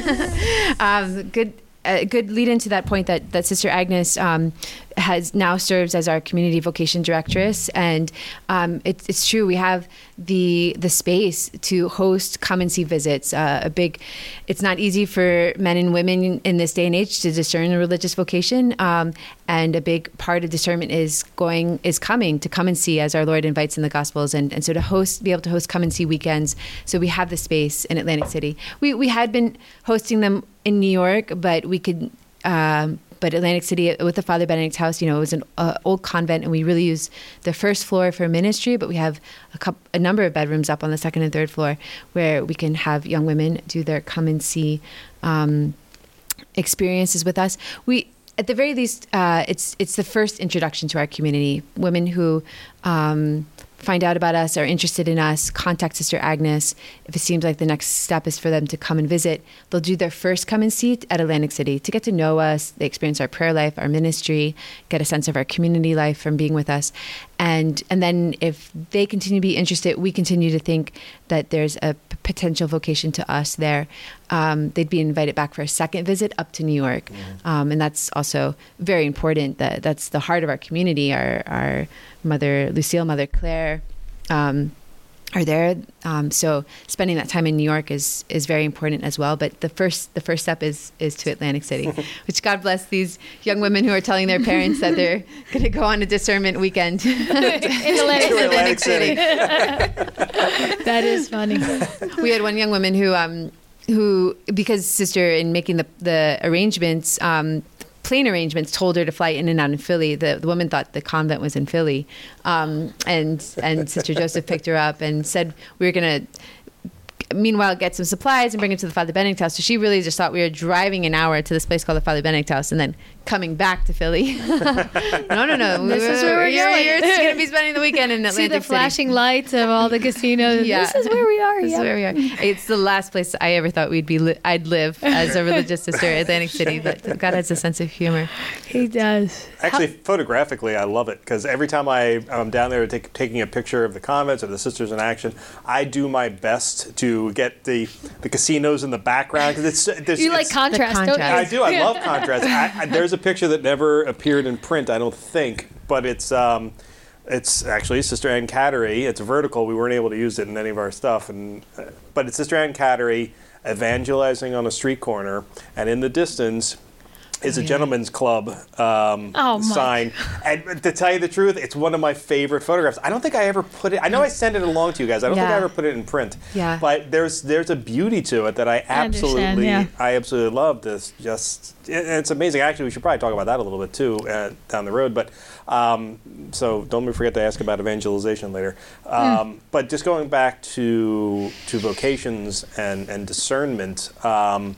um, good. A good lead into that point that, that Sister Agnes um, has now serves as our community vocation directress, and um, it, it's true we have the the space to host come and see visits. Uh, a big, it's not easy for men and women in this day and age to discern a religious vocation, um, and a big part of discernment is going is coming to come and see, as our Lord invites in the Gospels, and, and so to host, be able to host come and see weekends. So we have the space in Atlantic City. We we had been hosting them in New York, but we could, um, but Atlantic City with the Father Benedict House, you know, it was an uh, old convent, and we really use the first floor for ministry, but we have a, couple, a number of bedrooms up on the second and third floor where we can have young women do their come and see um, experiences with us. We, at the very least, uh, it's it's the first introduction to our community. Women who um, find out about us, are interested in us, contact Sister Agnes. If it seems like the next step is for them to come and visit, they'll do their first come and see at Atlantic City to get to know us. They experience our prayer life, our ministry, get a sense of our community life from being with us. And and then if they continue to be interested, we continue to think that there's a p- potential vocation to us there. Um, they'd be invited back for a second visit up to New York. Mm-hmm. Um, and that's also very important. That That's the heart of our community. Our, our Mother Lucille, Mother Claire, um, are there. Um, so spending that time in New York is is very important as well. But the first the first step is is to Atlantic City, which God bless these young women who are telling their parents that they're going to go on a discernment weekend in Atlantic, To Atlantic City. City. That is funny. We had one young woman who um who because sister in making the the arrangements. Um, plane arrangements told her to fly in and out in Philly. The, the woman thought the convent was in Philly. Um, and and Sister Joseph picked her up and said we were going to, meanwhile, get some supplies and bring it to the Father Benedict house. So she really just thought we were driving an hour to this place called the Father Benedict house and then coming back to Philly. no, no, no. This is where we're you're, going. You're going to be spending the weekend in Atlantic See the City. flashing lights of all the casinos. Yeah. This is where we are. This yeah. is where we are. It's the last place I ever thought we'd be. Li- I'd live as a religious sister in Atlantic City. But God has a sense of humor. He does. Actually, photographically, I love it because every time I, I'm down there take, taking a picture of the convents or the sisters in action, I do my best to get the the casinos in the background. Cause it's, there's, You like it's, contrast, don't you? contrast. I do. I love contrast. I, I, there's a picture that never appeared in print, I don't think, but it's um, it's actually Sister Ann Cattery. It's vertical. We weren't able to use it in any of our stuff, and uh, but it's Sister Ann Cattery evangelizing on a street corner, and in the distance is a gentleman's club um, Oh, Mike. sign. And to tell you the truth, it's one of my favorite photographs. I don't think I ever put it. I know I sent it along to you guys. I don't think I Yeah. ever put it in print. Yeah. But there's there's a beauty to it that I I understand, absolutely yeah. I absolutely love. This just it, it's amazing. Actually, we should probably talk about that a little bit too uh, down the road. But um, so don't forget to ask about evangelization later. Um, Mm. But just going back to to vocations and and discernment. Um,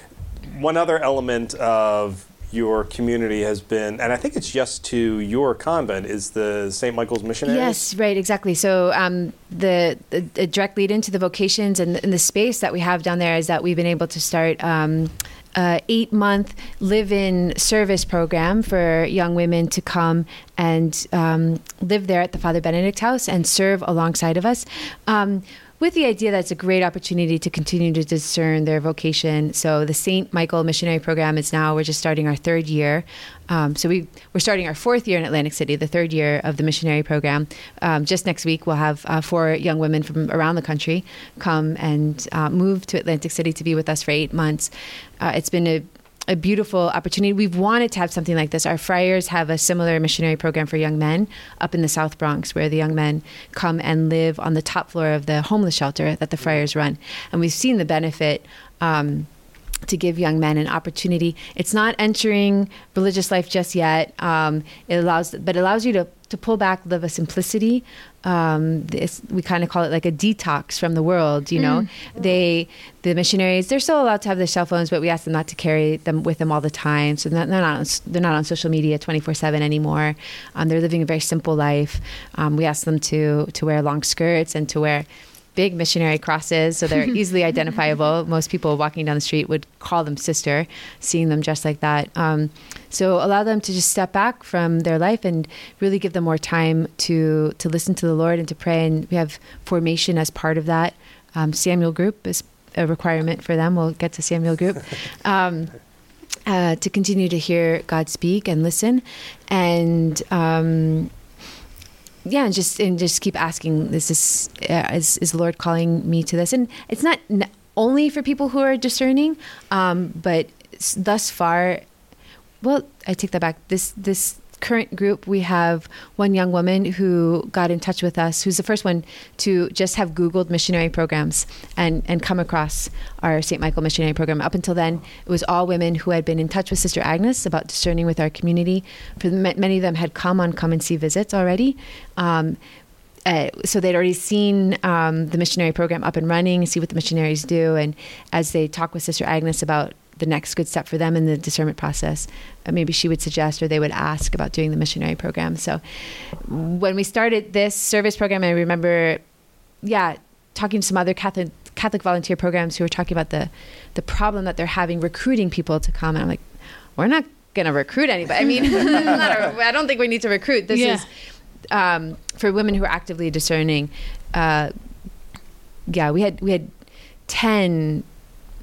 One other element of your community has been, and I think it's just to your convent, is the Saint Michael's Missionaries? Yes, right, exactly. So um, the, the, the direct lead into the vocations and, and the space that we have down there is that we've been able to start um, a eight-month live-in service program for young women to come and um, live there at the Father Benedict house and serve alongside of us. Um, with the idea that it's a great opportunity to continue to discern their vocation. So the Saint Michael Missionary Program is now, we're just starting our third year. Um, so we, we're starting our fourth year in Atlantic City, the third year of the missionary program. Um, just next week, we'll have uh, four young women from around the country come and uh, move to Atlantic City to be with us for eight months. Uh, it's been a a beautiful opportunity. We've wanted to have something like this. Our friars have a similar missionary program for young men up in the South Bronx, where the young men come and live on the top floor of the homeless shelter that the friars run. And we've seen the benefit um, to give young men an opportunity. It's not entering religious life just yet. Um, it allows, but it allows you to, to pull back, live a simplicity. Um, this, we kind of call it like a detox from the world, you know. Mm. They, the missionaries, they're still allowed to have their cell phones, but we ask them not to carry them with them all the time. So they're not on, they're not on social media twenty-four seven anymore. Um, they're living a very simple life. Um, we ask them to to wear long skirts and to wear big missionary crosses, so they're easily identifiable. Most people walking down the street would call them sister, seeing them dressed like that. Um, so allow them to just step back from their life and really give them more time to to listen to the Lord and to pray. And we have formation as part of that. Um, Samuel Group is a requirement for them. We'll get to Samuel Group. Um, uh, to continue to hear God speak and listen. And um Yeah, and just and just keep asking, is this uh, is is the Lord calling me to this? And it's not n- only for people who are discerning, um, but s- thus far, well, I take that back. This this current group, we have one young woman who got in touch with us, who's the first one to just have Googled missionary programs and, and come across our Saint Michael Missionary Program. Up until then, it was all women who had been in touch with Sister Agnes about discerning with our community. For the, many of them had come on come and see visits already. Um, Uh, so they'd already seen um, the missionary program up and running, see what the missionaries do. And as they talk with Sister Agnes about the next good step for them in the discernment process, uh, maybe she would suggest or they would ask about doing the missionary program. So when we started this service program, I remember, yeah, talking to some other Catholic Catholic volunteer programs who were talking about the, the problem that they're having recruiting people to come. And I'm like, we're not going to recruit anybody. I mean, not a, I don't think we need to recruit. This Yeah. is... Um, for women who are actively discerning, uh, yeah, we had we had ten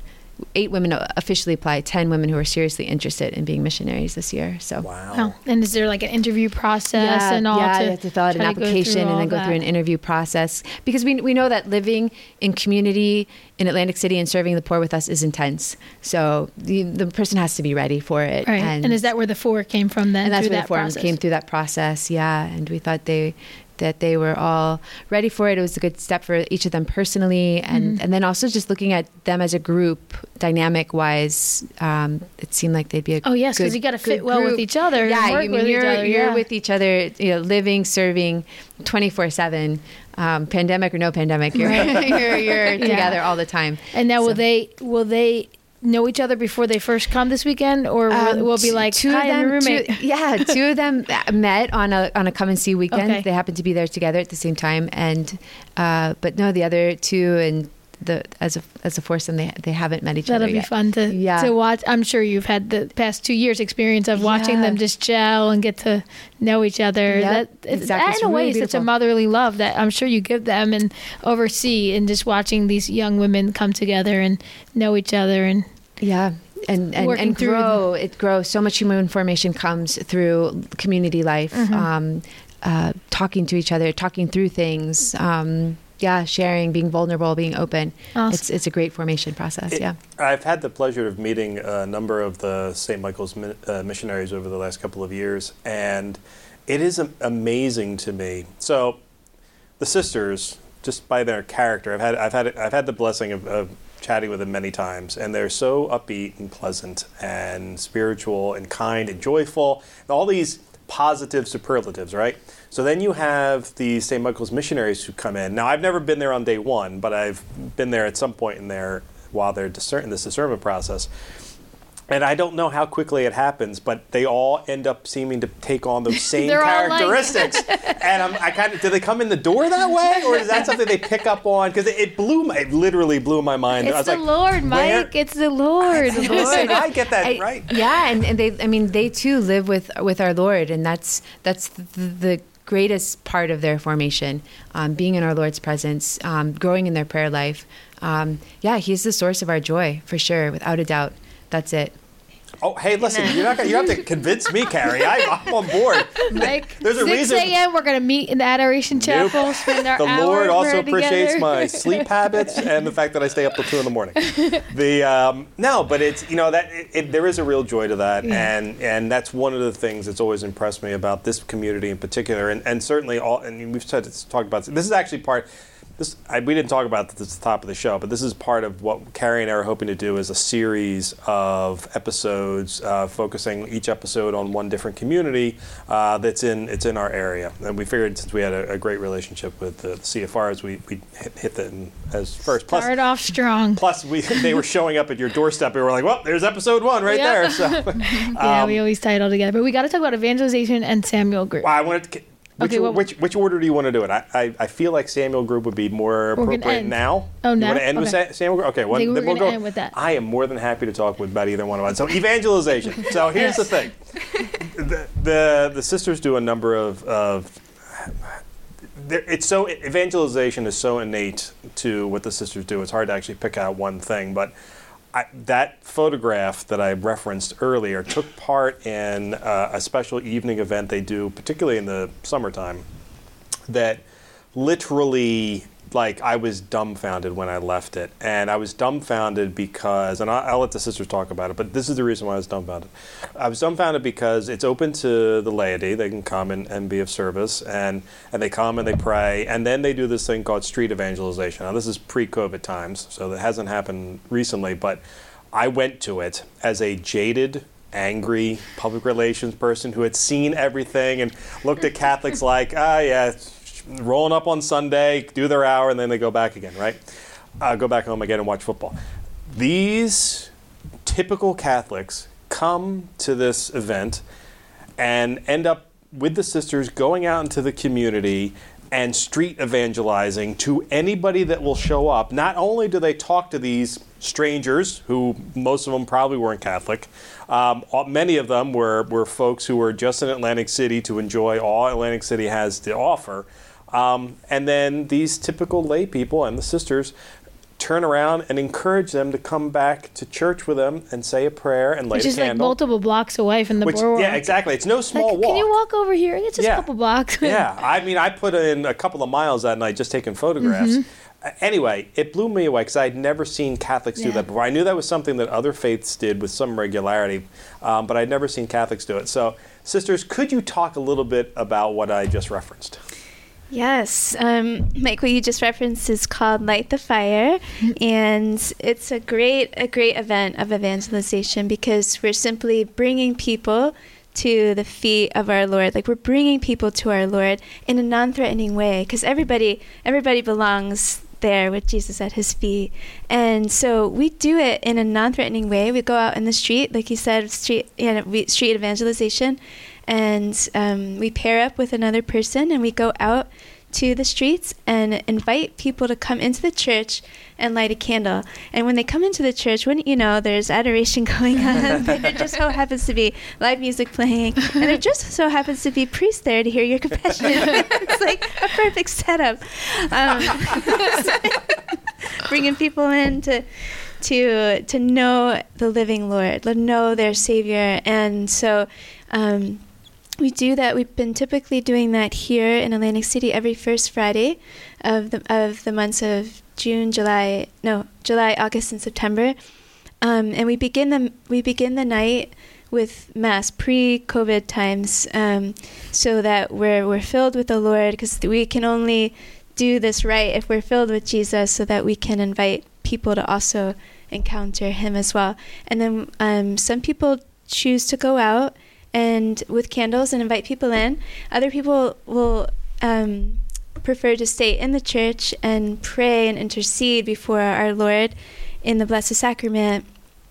eight women officially applied, ten women who are seriously interested in being missionaries this year. So Wow. Oh, and is there like an interview process yeah, and all? yeah, to you have to fill out an try to go application through and all then go that? through an interview process, because we we know that living in community in Atlantic City and serving the poor with us is intense. So the the person has to be ready for it. Right. And, is that where the four came from then? and that's through where that the forum process? came through that process. Yeah, and we thought they that they were all ready for it. It was a good step for each of them personally, and Mm-hmm. and then also just looking at them as a group, dynamic wise, um, it seemed like they'd be a Oh, yes, 'cause good- you gotta good fit well with group. each other and Yeah, work you with mean each you're other, you're yeah. with each other, you know, living, serving, twenty four seven, um, pandemic or no pandemic, you're you're, you're Yeah. together all the time. And now will So- they will they know each other before they first come this weekend, or will Um, it will be two- like, two hi, of them, I'm your roommate? Two, yeah, two of them met on a on a come and see weekend. Okay. They happened to be there together at the same time, and uh, but no, the other two and the as a as a foursome, they they haven't met each That'll other be yet. fun to Yeah. to watch. I'm sure you've had the past two years experience of watching Yeah. them just gel and get to know each other. Yep, that, it's- exactly. that It's in a way really is such a beautiful. motherly love that I'm sure you give them and oversee, and just watching these young women come together and know each other. And Yeah. And, and, Working and through grow. It grows. So much human formation comes through community life, Mm-hmm. um, uh, talking to each other, talking through things. Um, yeah, sharing, being vulnerable, being open. Awesome. It's it's a great formation process. It- yeah. I've had the pleasure of meeting a number of the Saint Michael's mi- uh, missionaries over the last couple of years, and it is am- amazing to me. So, the sisters, just by their character, I've had I've had I've had the blessing of, of chatting with them many times, and they're so upbeat and pleasant and spiritual and kind and joyful, and all these positive superlatives, right? So then you have the Saint Michael's missionaries who come in. Now, I've never been there on day one, but I've been there at some point in there while they're discern- in this discernment process. And I don't know how quickly it happens, but they all end up seeming to take on those same They're all like- characteristics. and I'm, I kind of, do they come in the door that way, or is that something they pick up on? Because it, it blew my, it literally blew my mind. I it's was the like, Lord, where- Mike. It's the Lord. Listen, I get that I- right. Yeah, and, and they, I mean, they too live with with our Lord, and that's that's the, the greatest part of their formation, um, being in our Lord's presence, um, growing in their prayer life. Um, yeah, He's the source of our joy for sure, without a doubt. That's it. Oh, hey, listen, you're not gonna, you don't have to convince me, Carrie. I, I'm on board. Mike, There's a six reason. a.m. We're gonna meet in the Adoration Chapel. Nope. Spend our The hour Lord also prayer appreciates together. my sleep habits and the fact that I stay up till two in the morning. The um, no, but it's you know that it, it, there is a real joy to that, Yeah. and and that's one of the things that's always impressed me about this community in particular, and, and certainly all. And we've said, talked about this is actually part. This, I, we didn't talk about this at the top of the show, but this is part of what Carrie and I are hoping to do is a series of episodes uh, focusing each episode on one different community uh, that's in it's in our area. And we figured since we had a, a great relationship with the C F Rs, we we hit, hit that in, as first. Plus, Start off strong. plus we they were showing up at your doorstep. And we were like, well, there's episode one right Yep. there. So Yeah, um, we always tie it all together. But we got to talk about evangelization and Samuel Group. well, I wanted to. Which, Okay, well- which which order do you want to do it? I, I, I feel like Samuel Group would be more We're gonna appropriate end. now. Oh, you now? want to end with Okay. Sa- Samuel Group? Okay, well, think then we're we'll gonna go. end with that. I am more than happy to talk with about either one of us. So evangelization. So here's the thing: the, the the sisters do a number of of. there- It's so evangelization is so innate to what the sisters do. It's hard to actually pick out one thing, but I, that photograph that I referenced earlier took part in uh, a special evening event they do, particularly in the summertime, that literally, like, I was dumbfounded when I left it. And I was dumbfounded because, and I, I'll let the sisters talk about it, but this is the reason why I was dumbfounded. I was dumbfounded because it's open to the laity. They can come and, and be of service, and, and they come and they pray, and then they do this thing called street evangelization. Now, this is pre-COVID times, so that hasn't happened recently, but I went to it as a jaded, angry public relations person who had seen everything and looked at Catholics like, ah, yeah, rolling up on Sunday, do their hour, and then they go back again, right? Uh, go back home again and watch football. These typical Catholics come to this event and end up with the sisters going out into the community and street evangelizing to anybody that will show up. Not only do they talk to these strangers, who most of them probably weren't Catholic, um, many of them were, were folks who were just in Atlantic City to enjoy all Atlantic City has to offer. Um, and then these typical lay people and the sisters turn around and encourage them to come back to church with them and say a prayer and light Which a is like candle. multiple blocks away from the Which, boardwalk. yeah, exactly. It's no small Like, walk. can you walk over here? It's just Yeah. a couple blocks. Yeah, I mean, I put in a couple of miles that night just taking photographs. Mm-hmm. Uh, Anyway, it blew me away because I'd never seen Catholics do Yeah. that before. I knew that was something that other faiths did with some regularity, um, but I'd never seen Catholics do it. So, sisters, could you talk a little bit about what I just referenced? Yes, um, Mike, what you just referenced is called Light the Fire, and it's a great, a great event of evangelization because we're simply bringing people to the feet of our Lord. Like we're bringing people to our Lord in a non-threatening way, because everybody, everybody belongs there with Jesus at his feet, and so we do it in a non-threatening way. We go out in the street, like you said, street, you know, we, street evangelization. And um, we pair up with another person and we go out to the streets and invite people to come into the church and light a candle. And when they come into the church, wouldn't you know, there's adoration going on. There just so happens to be live music playing. And there just so happens to be priests there to hear your confession. It's like a perfect setup. Um, bringing people in to... to to know the living Lord, to know their Savior. And so um, we do that. We've been typically doing that here in Atlantic City every first Friday of the of the months of June, July, no, July, August, and September. Um, and we begin the we begin the night with Mass pre-COVID times, um, so that we're we're filled with the Lord, because we can only do this right if we're filled with Jesus, so that we can invite people to also encounter him as well. And then um, some people choose to go out and with candles and invite people in. Other people will um, prefer to stay in the church and pray and intercede before our Lord in the Blessed Sacrament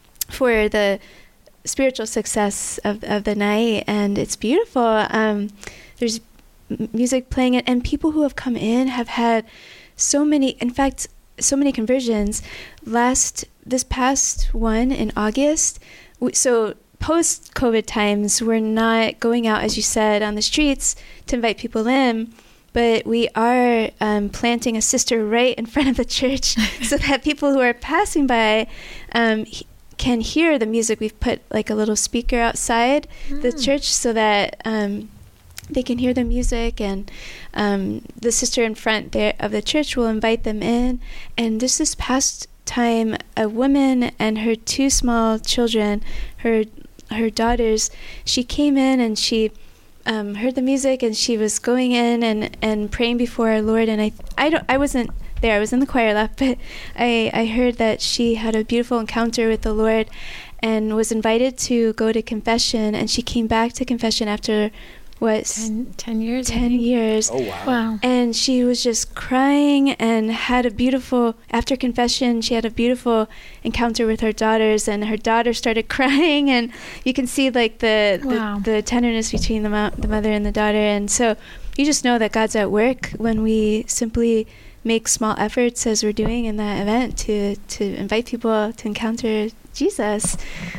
for the spiritual success of, of the night. And it's beautiful. Um, there's m- music playing, it, and people who have come in have had so many, in fact, so many conversions. Last, this past one in August, we, so post-COVID times, we're not going out, as you said, on the streets to invite people in, but we are um, planting a sister right in front of the church so that people who are passing by um, he, can hear the music. We've put like a little speaker outside mm. the church so that um, they can hear the music, and um, the sister in front there of the church will invite them in. And this this past time, a woman and her two small children, her her daughters, she came in and she um, heard the music, and she was going in and, and praying before our Lord. And I I don't I wasn't there. I was in the choir loft, but I I heard that she had a beautiful encounter with the Lord, and was invited to go to confession. And she came back to confession after what ten, ten years. Ten years. Oh wow! Wow. And she was just crying and had a beautiful, after confession, she had a beautiful encounter with her daughters, and her daughter started crying, and you can see like the Wow. the, the tenderness between the, mo- the mother and the daughter. And so you just know that God's at work when we simply make small efforts, as we're doing in that event, to to invite people to encounter Jesus.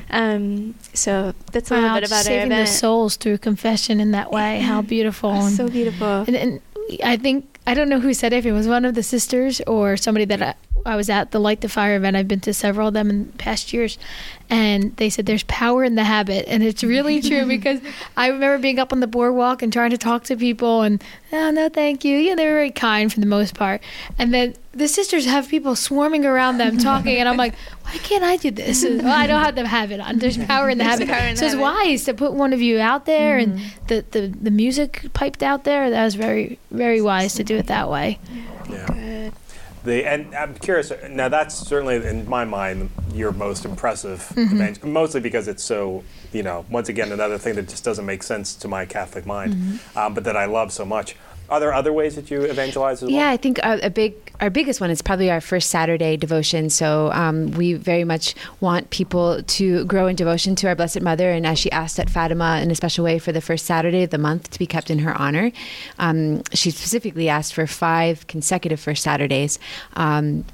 Um, so that's a Wow, little bit about our saving event. the souls through confession in that way. How beautiful. And- So beautiful. And, and I think, I don't know who said it, if it was one of the sisters or somebody that I, I was at the Light the Fire event. I've been to several of them in past years. And they said there's power in the habit. And it's really true, because I remember being up on the boardwalk and trying to talk to people, and, oh, no, thank you. Yeah, they were very kind for the most part. And then the sisters have people swarming around them talking. And I'm like, why can't I do this? And, well, I don't have the habit on. There's power in the There's habit. power in the so it's habit. wise to put one of you out there, Mm-hmm. and the, the, the music piped out there. That was very, very wise to do it that way. Yeah. Good. The, and I'm curious, now that's certainly, in my mind, your most impressive Mm-hmm. event, mostly because it's so, you know, once again, another thing that just doesn't make sense to my Catholic mind, Mm-hmm. um, but that I love so much. Are there other ways that you evangelize as well? Yeah, I think a, a big, our biggest one is probably our first Saturday devotion. So um, we very much want people to grow in devotion to our Blessed Mother, and as she asked at Fatima in a special way for the first Saturday of the month to be kept in her honor, um, she specifically asked for five consecutive first Saturdays. Um,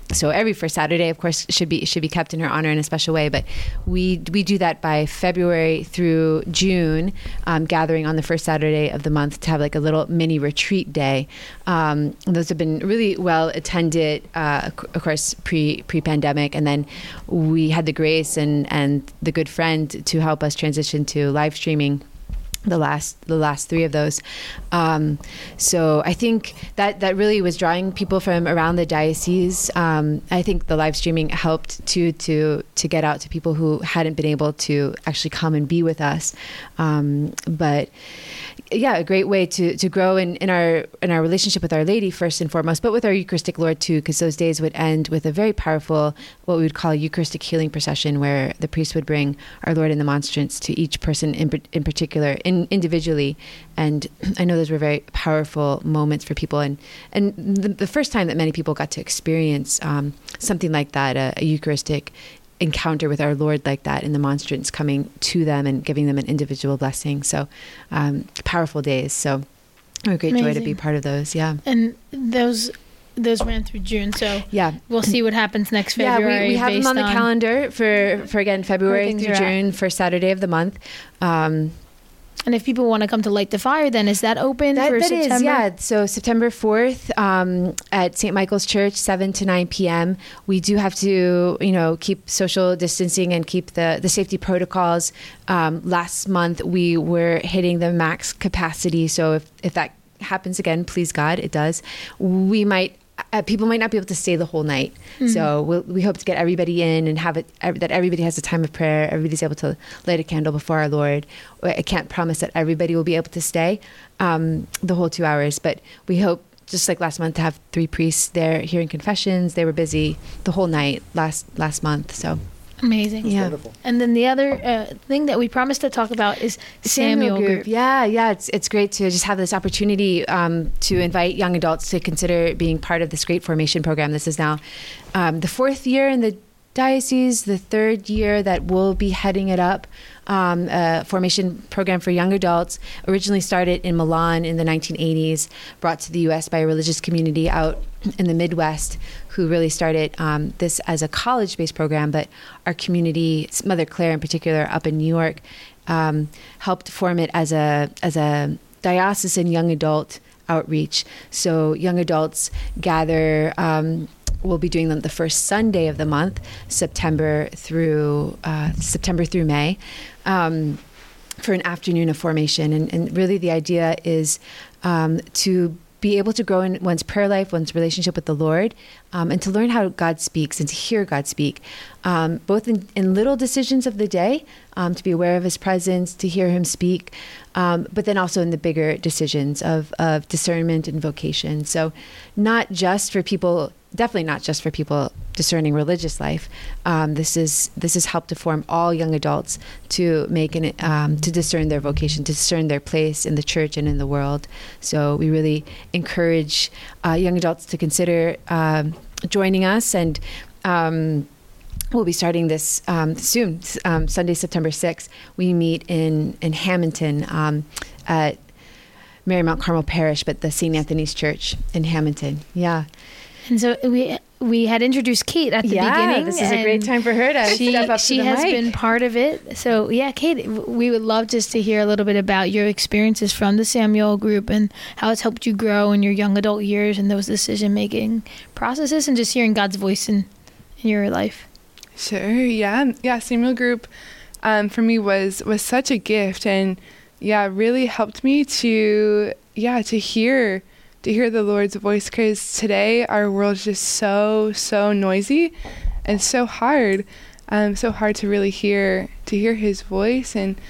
so every first Saturday, of course, should be should be kept in her honor in a special way. But we we do that by February through June, um, gathering on the first Saturday of the month to have like a little mini retreat day. Um, those have been really well attended, uh, of course, pre pre pandemic, and then we had the grace and and the good friend to help us transition to live streaming the last the last three of those. Um, so I think that that really was drawing people from around the diocese. Um, I think the live streaming helped too to to get out to people who hadn't been able to actually come and be with us. Um, but yeah, a great way to to grow in, in our in our relationship with Our Lady first and foremost, but with our Eucharistic Lord too, because those days would end with a very powerful, what we would call a Eucharistic healing procession, where the priest would bring Our Lord and the monstrance to each person in in particular, in, individually. And I know those were very powerful moments for people, and and the, the first time that many people got to experience um, something like that, a, a Eucharistic encounter with our Lord like that, and the monstrance coming to them and giving them an individual blessing. So um, powerful days. So a great Amazing. Joy to be part of those. Yeah. And those those ran through June. So yeah, we'll see what happens next February. Yeah, we, we have them on the on calendar for, for again, February through June, first Saturday of the month. Um, And if people want to come to Light the Fire, then is that open that, for that September? Is, yeah. So September fourth um, at Saint Michael's Church, seven to nine p.m. We do have to, you know, keep social distancing and keep the, the safety protocols. Um, last month, we were hitting the max capacity. So if, if that happens again, please God, it does, we might... Uh, people might not be able to stay the whole night. Mm-hmm. So we'll, we hope to get everybody in and have it, every, that everybody has a time of prayer. Everybody's able to light a candle before our Lord. I can't promise that everybody will be able to stay um, the whole two hours, but we hope, just like last month, to have three priests there hearing confessions. They were busy the whole night last last month. So amazing. That's yeah. wonderful. And then the other uh, thing that we promised to talk about is Samuel, Samuel group. Yeah, yeah. It's it's great to just have this opportunity um, to invite young adults to consider being part of this great formation program. This is now um, the fourth year in the diocese, the third year that we'll be heading it up. Um, a formation program for young adults, originally started in Milan in the nineteen eighties, brought to the U S by a religious community out in the Midwest, who really started um, this as a college-based program, but our community, Mother Claire in particular, up in New York, um, helped form it as a as a diocesan young adult outreach. So young adults gather. Um, We'll be doing them the first Sunday of the month, September through uh, September through May, um, for an afternoon of formation. And, and really, the idea is um, to be able to grow in one's prayer life, one's relationship with the Lord, um, and to learn how God speaks and to hear God speak, um, both in, in little decisions of the day, um, to be aware of His presence, to hear Him speak, um, but then also in the bigger decisions of, of discernment and vocation. So not just for people, definitely not just for people discerning religious life. Um, this is this is helped to form all young adults to make an um, to discern their vocation, to discern their place in the church and in the world. So we really encourage uh, young adults to consider um, joining us, and um, we'll be starting this um, soon, um, Sunday, September sixth. We meet in in Hamilton um, at Marymount Carmel Parish, but the Saint Anthony's Church in Hamilton. Yeah. And so we we had introduced Kate at the yeah, beginning. This is a great time for her to she, step up She to the has mic. been part of it. So yeah, Kate, we would love just to hear a little bit about your experiences from the Samuel group and how it's helped you grow in your young adult years and those decision-making processes, and just hearing God's voice in, in your life. Sure, yeah. Yeah, Samuel Group um, for me was was such a gift, and yeah, really helped me to, yeah, to hear to hear the Lord's voice, because today our world is just so, so noisy and so hard, um, so hard to really hear, to hear His voice. And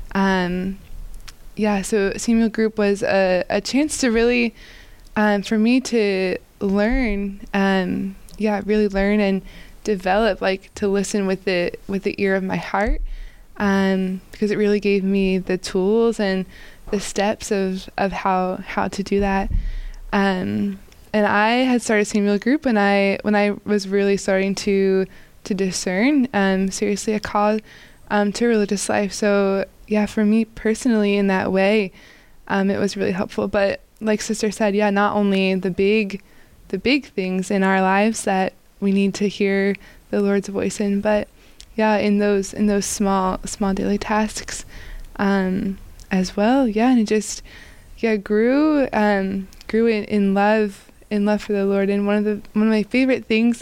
um, yeah, so Samuel Group was a, a chance to really, um, for me to learn, um, yeah, really learn and develop, like to listen with the, with the ear of my heart, um, because it really gave me the tools and the steps of, of how, how to do that. Um, and I had started Samuel Group when I when I was really starting to to discern um, seriously a call um, to religious life. So yeah, for me personally, in that way, um, it was really helpful. But like Sister said, yeah, not only the big the big things in our lives that we need to hear the Lord's voice in. But yeah, in those in those small small daily tasks um, as well. Yeah, and it just yeah grew um, grew in, in love in love for the Lord. And one of the one of my favorite things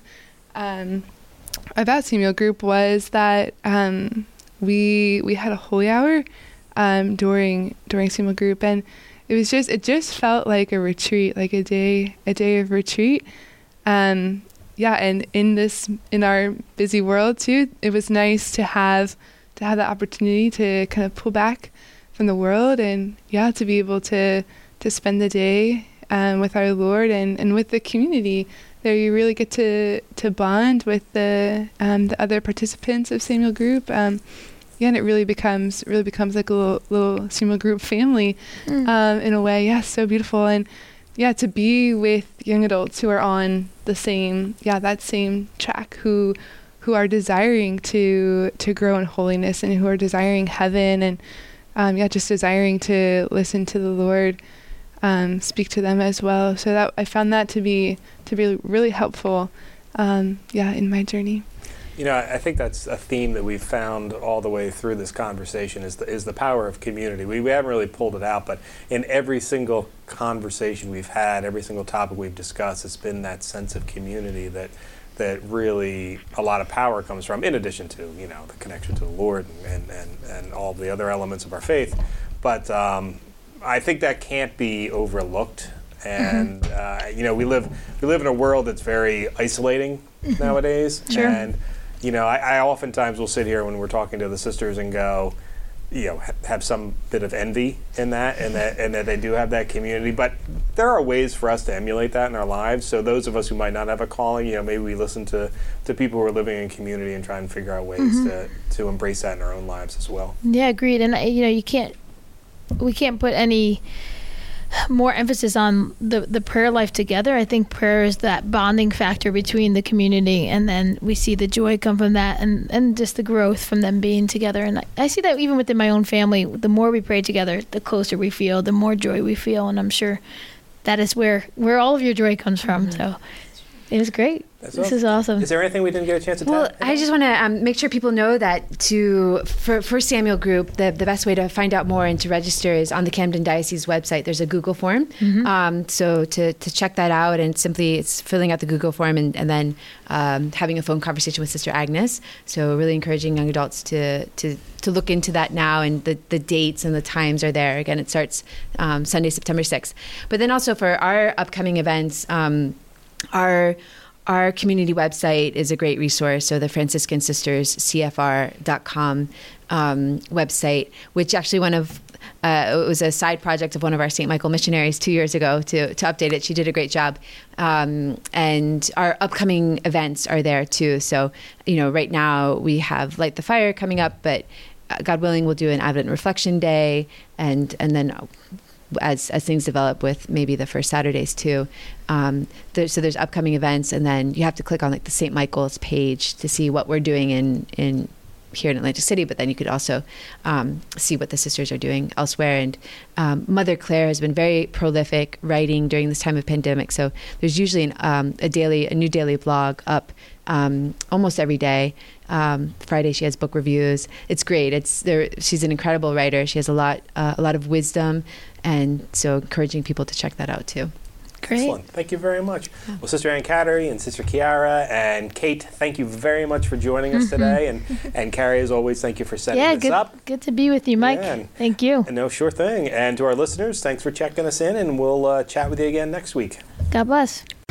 um, about Samuel Group was that um, we we had a holy hour um, during during Samuel Group, and it was just it just felt like a retreat, like a day a day of retreat. Um, yeah, and in this in our busy world too, it was nice to have to have the opportunity to kind of pull back from the world, and yeah, to be able to to spend the day um, with our Lord and, and with the community. There, you really get to to bond with the um, the other participants of Samuel Group. Um, yeah, and it really becomes really becomes like a little little Samuel Group family mm. um, in a way. Yeah, so beautiful. And yeah, to be with young adults who are on the same yeah that same track, who who are desiring to to grow in holiness and who are desiring heaven, and um, yeah, just desiring to listen to the Lord. Um, speak to them as well. So that I found that to be to be really helpful, um, yeah, in my journey. You know, I think that's a theme that we've found all the way through this conversation is the, is the power of community. We, we haven't really pulled it out, but in every single conversation we've had, every single topic we've discussed, it's been that sense of community that that really a lot of power comes from, in addition to, you know, the connection to the Lord and, and, and all the other elements of our faith. But um, I think that can't be overlooked, and mm-hmm. uh, you know, we live we live in a world that's very isolating mm-hmm. nowadays. Sure. And you know, I, I oftentimes will sit here when we're talking to the sisters and go, you know, ha- have some bit of envy in that, and that and that they do have that community. But there are ways for us to emulate that in our lives. So those of us who might not have a calling, you know, maybe we listen to, to people who are living in community and try and figure out ways mm-hmm. to to embrace that in our own lives as well. Yeah, agreed. And you know, you can't. We can't put any more emphasis on the, the prayer life together. I think prayer is that bonding factor between the community, and then we see the joy come from that, and, and just the growth from them being together. And I, I see that even within my own family. The more we pray together, the closer we feel, the more joy we feel. And I'm sure that is where, where all of your joy comes from. Mm-hmm. So it was great. That's this awesome. is awesome. Is there anything we didn't get a chance to Well, talk I just want to um, make sure people know that to for, for Samuel Group, the, the best way to find out more and to register is on the Camden Diocese website. There's a Google form. Mm-hmm. Um, so to, to check that out, and simply it's filling out the Google form and, and then um, having a phone conversation with Sister Agnes. So really encouraging young adults to to, to look into that now, and the, the dates and the times are there. Again, it starts um, Sunday, September sixth. But then also for our upcoming events, um, our Our community website is a great resource. So the Franciscan Sisters C F R dot com um, website, which actually one of uh, it was a side project of one of our Saint Michael missionaries two years ago to to update it. She did a great job, um, and our upcoming events are there too. So you know, right now we have Light the Fire coming up, but God willing, we'll do an Advent Reflection Day, and and then. As as things develop with maybe the first Saturdays too. Um, there, so there's upcoming events, and then you have to click on like the Saint Michael's page to see what we're doing in, in here in Atlantic City, but then you could also um, see what the sisters are doing elsewhere. And um, Mother Claire has been very prolific writing during this time of pandemic. So there's usually an, um, a daily, a new daily blog up um, almost every day. Um, Friday she has book reviews. It's great. It's there. She's an incredible writer. She has a lot, uh, a lot of wisdom, and so encouraging people to check that out too. Great. Excellent. Thank you very much. Yeah. Well, Sister Ann Cattery and Sister Kiara and Kate, thank you very much for joining us mm-hmm. today. And and Carrie, as always, thank you for setting yeah, this good, up. Good to be with you, Mike. Yeah, and, thank you. And no, sure thing. And to our listeners, thanks for checking us in, and we'll uh, chat with you again next week. God bless.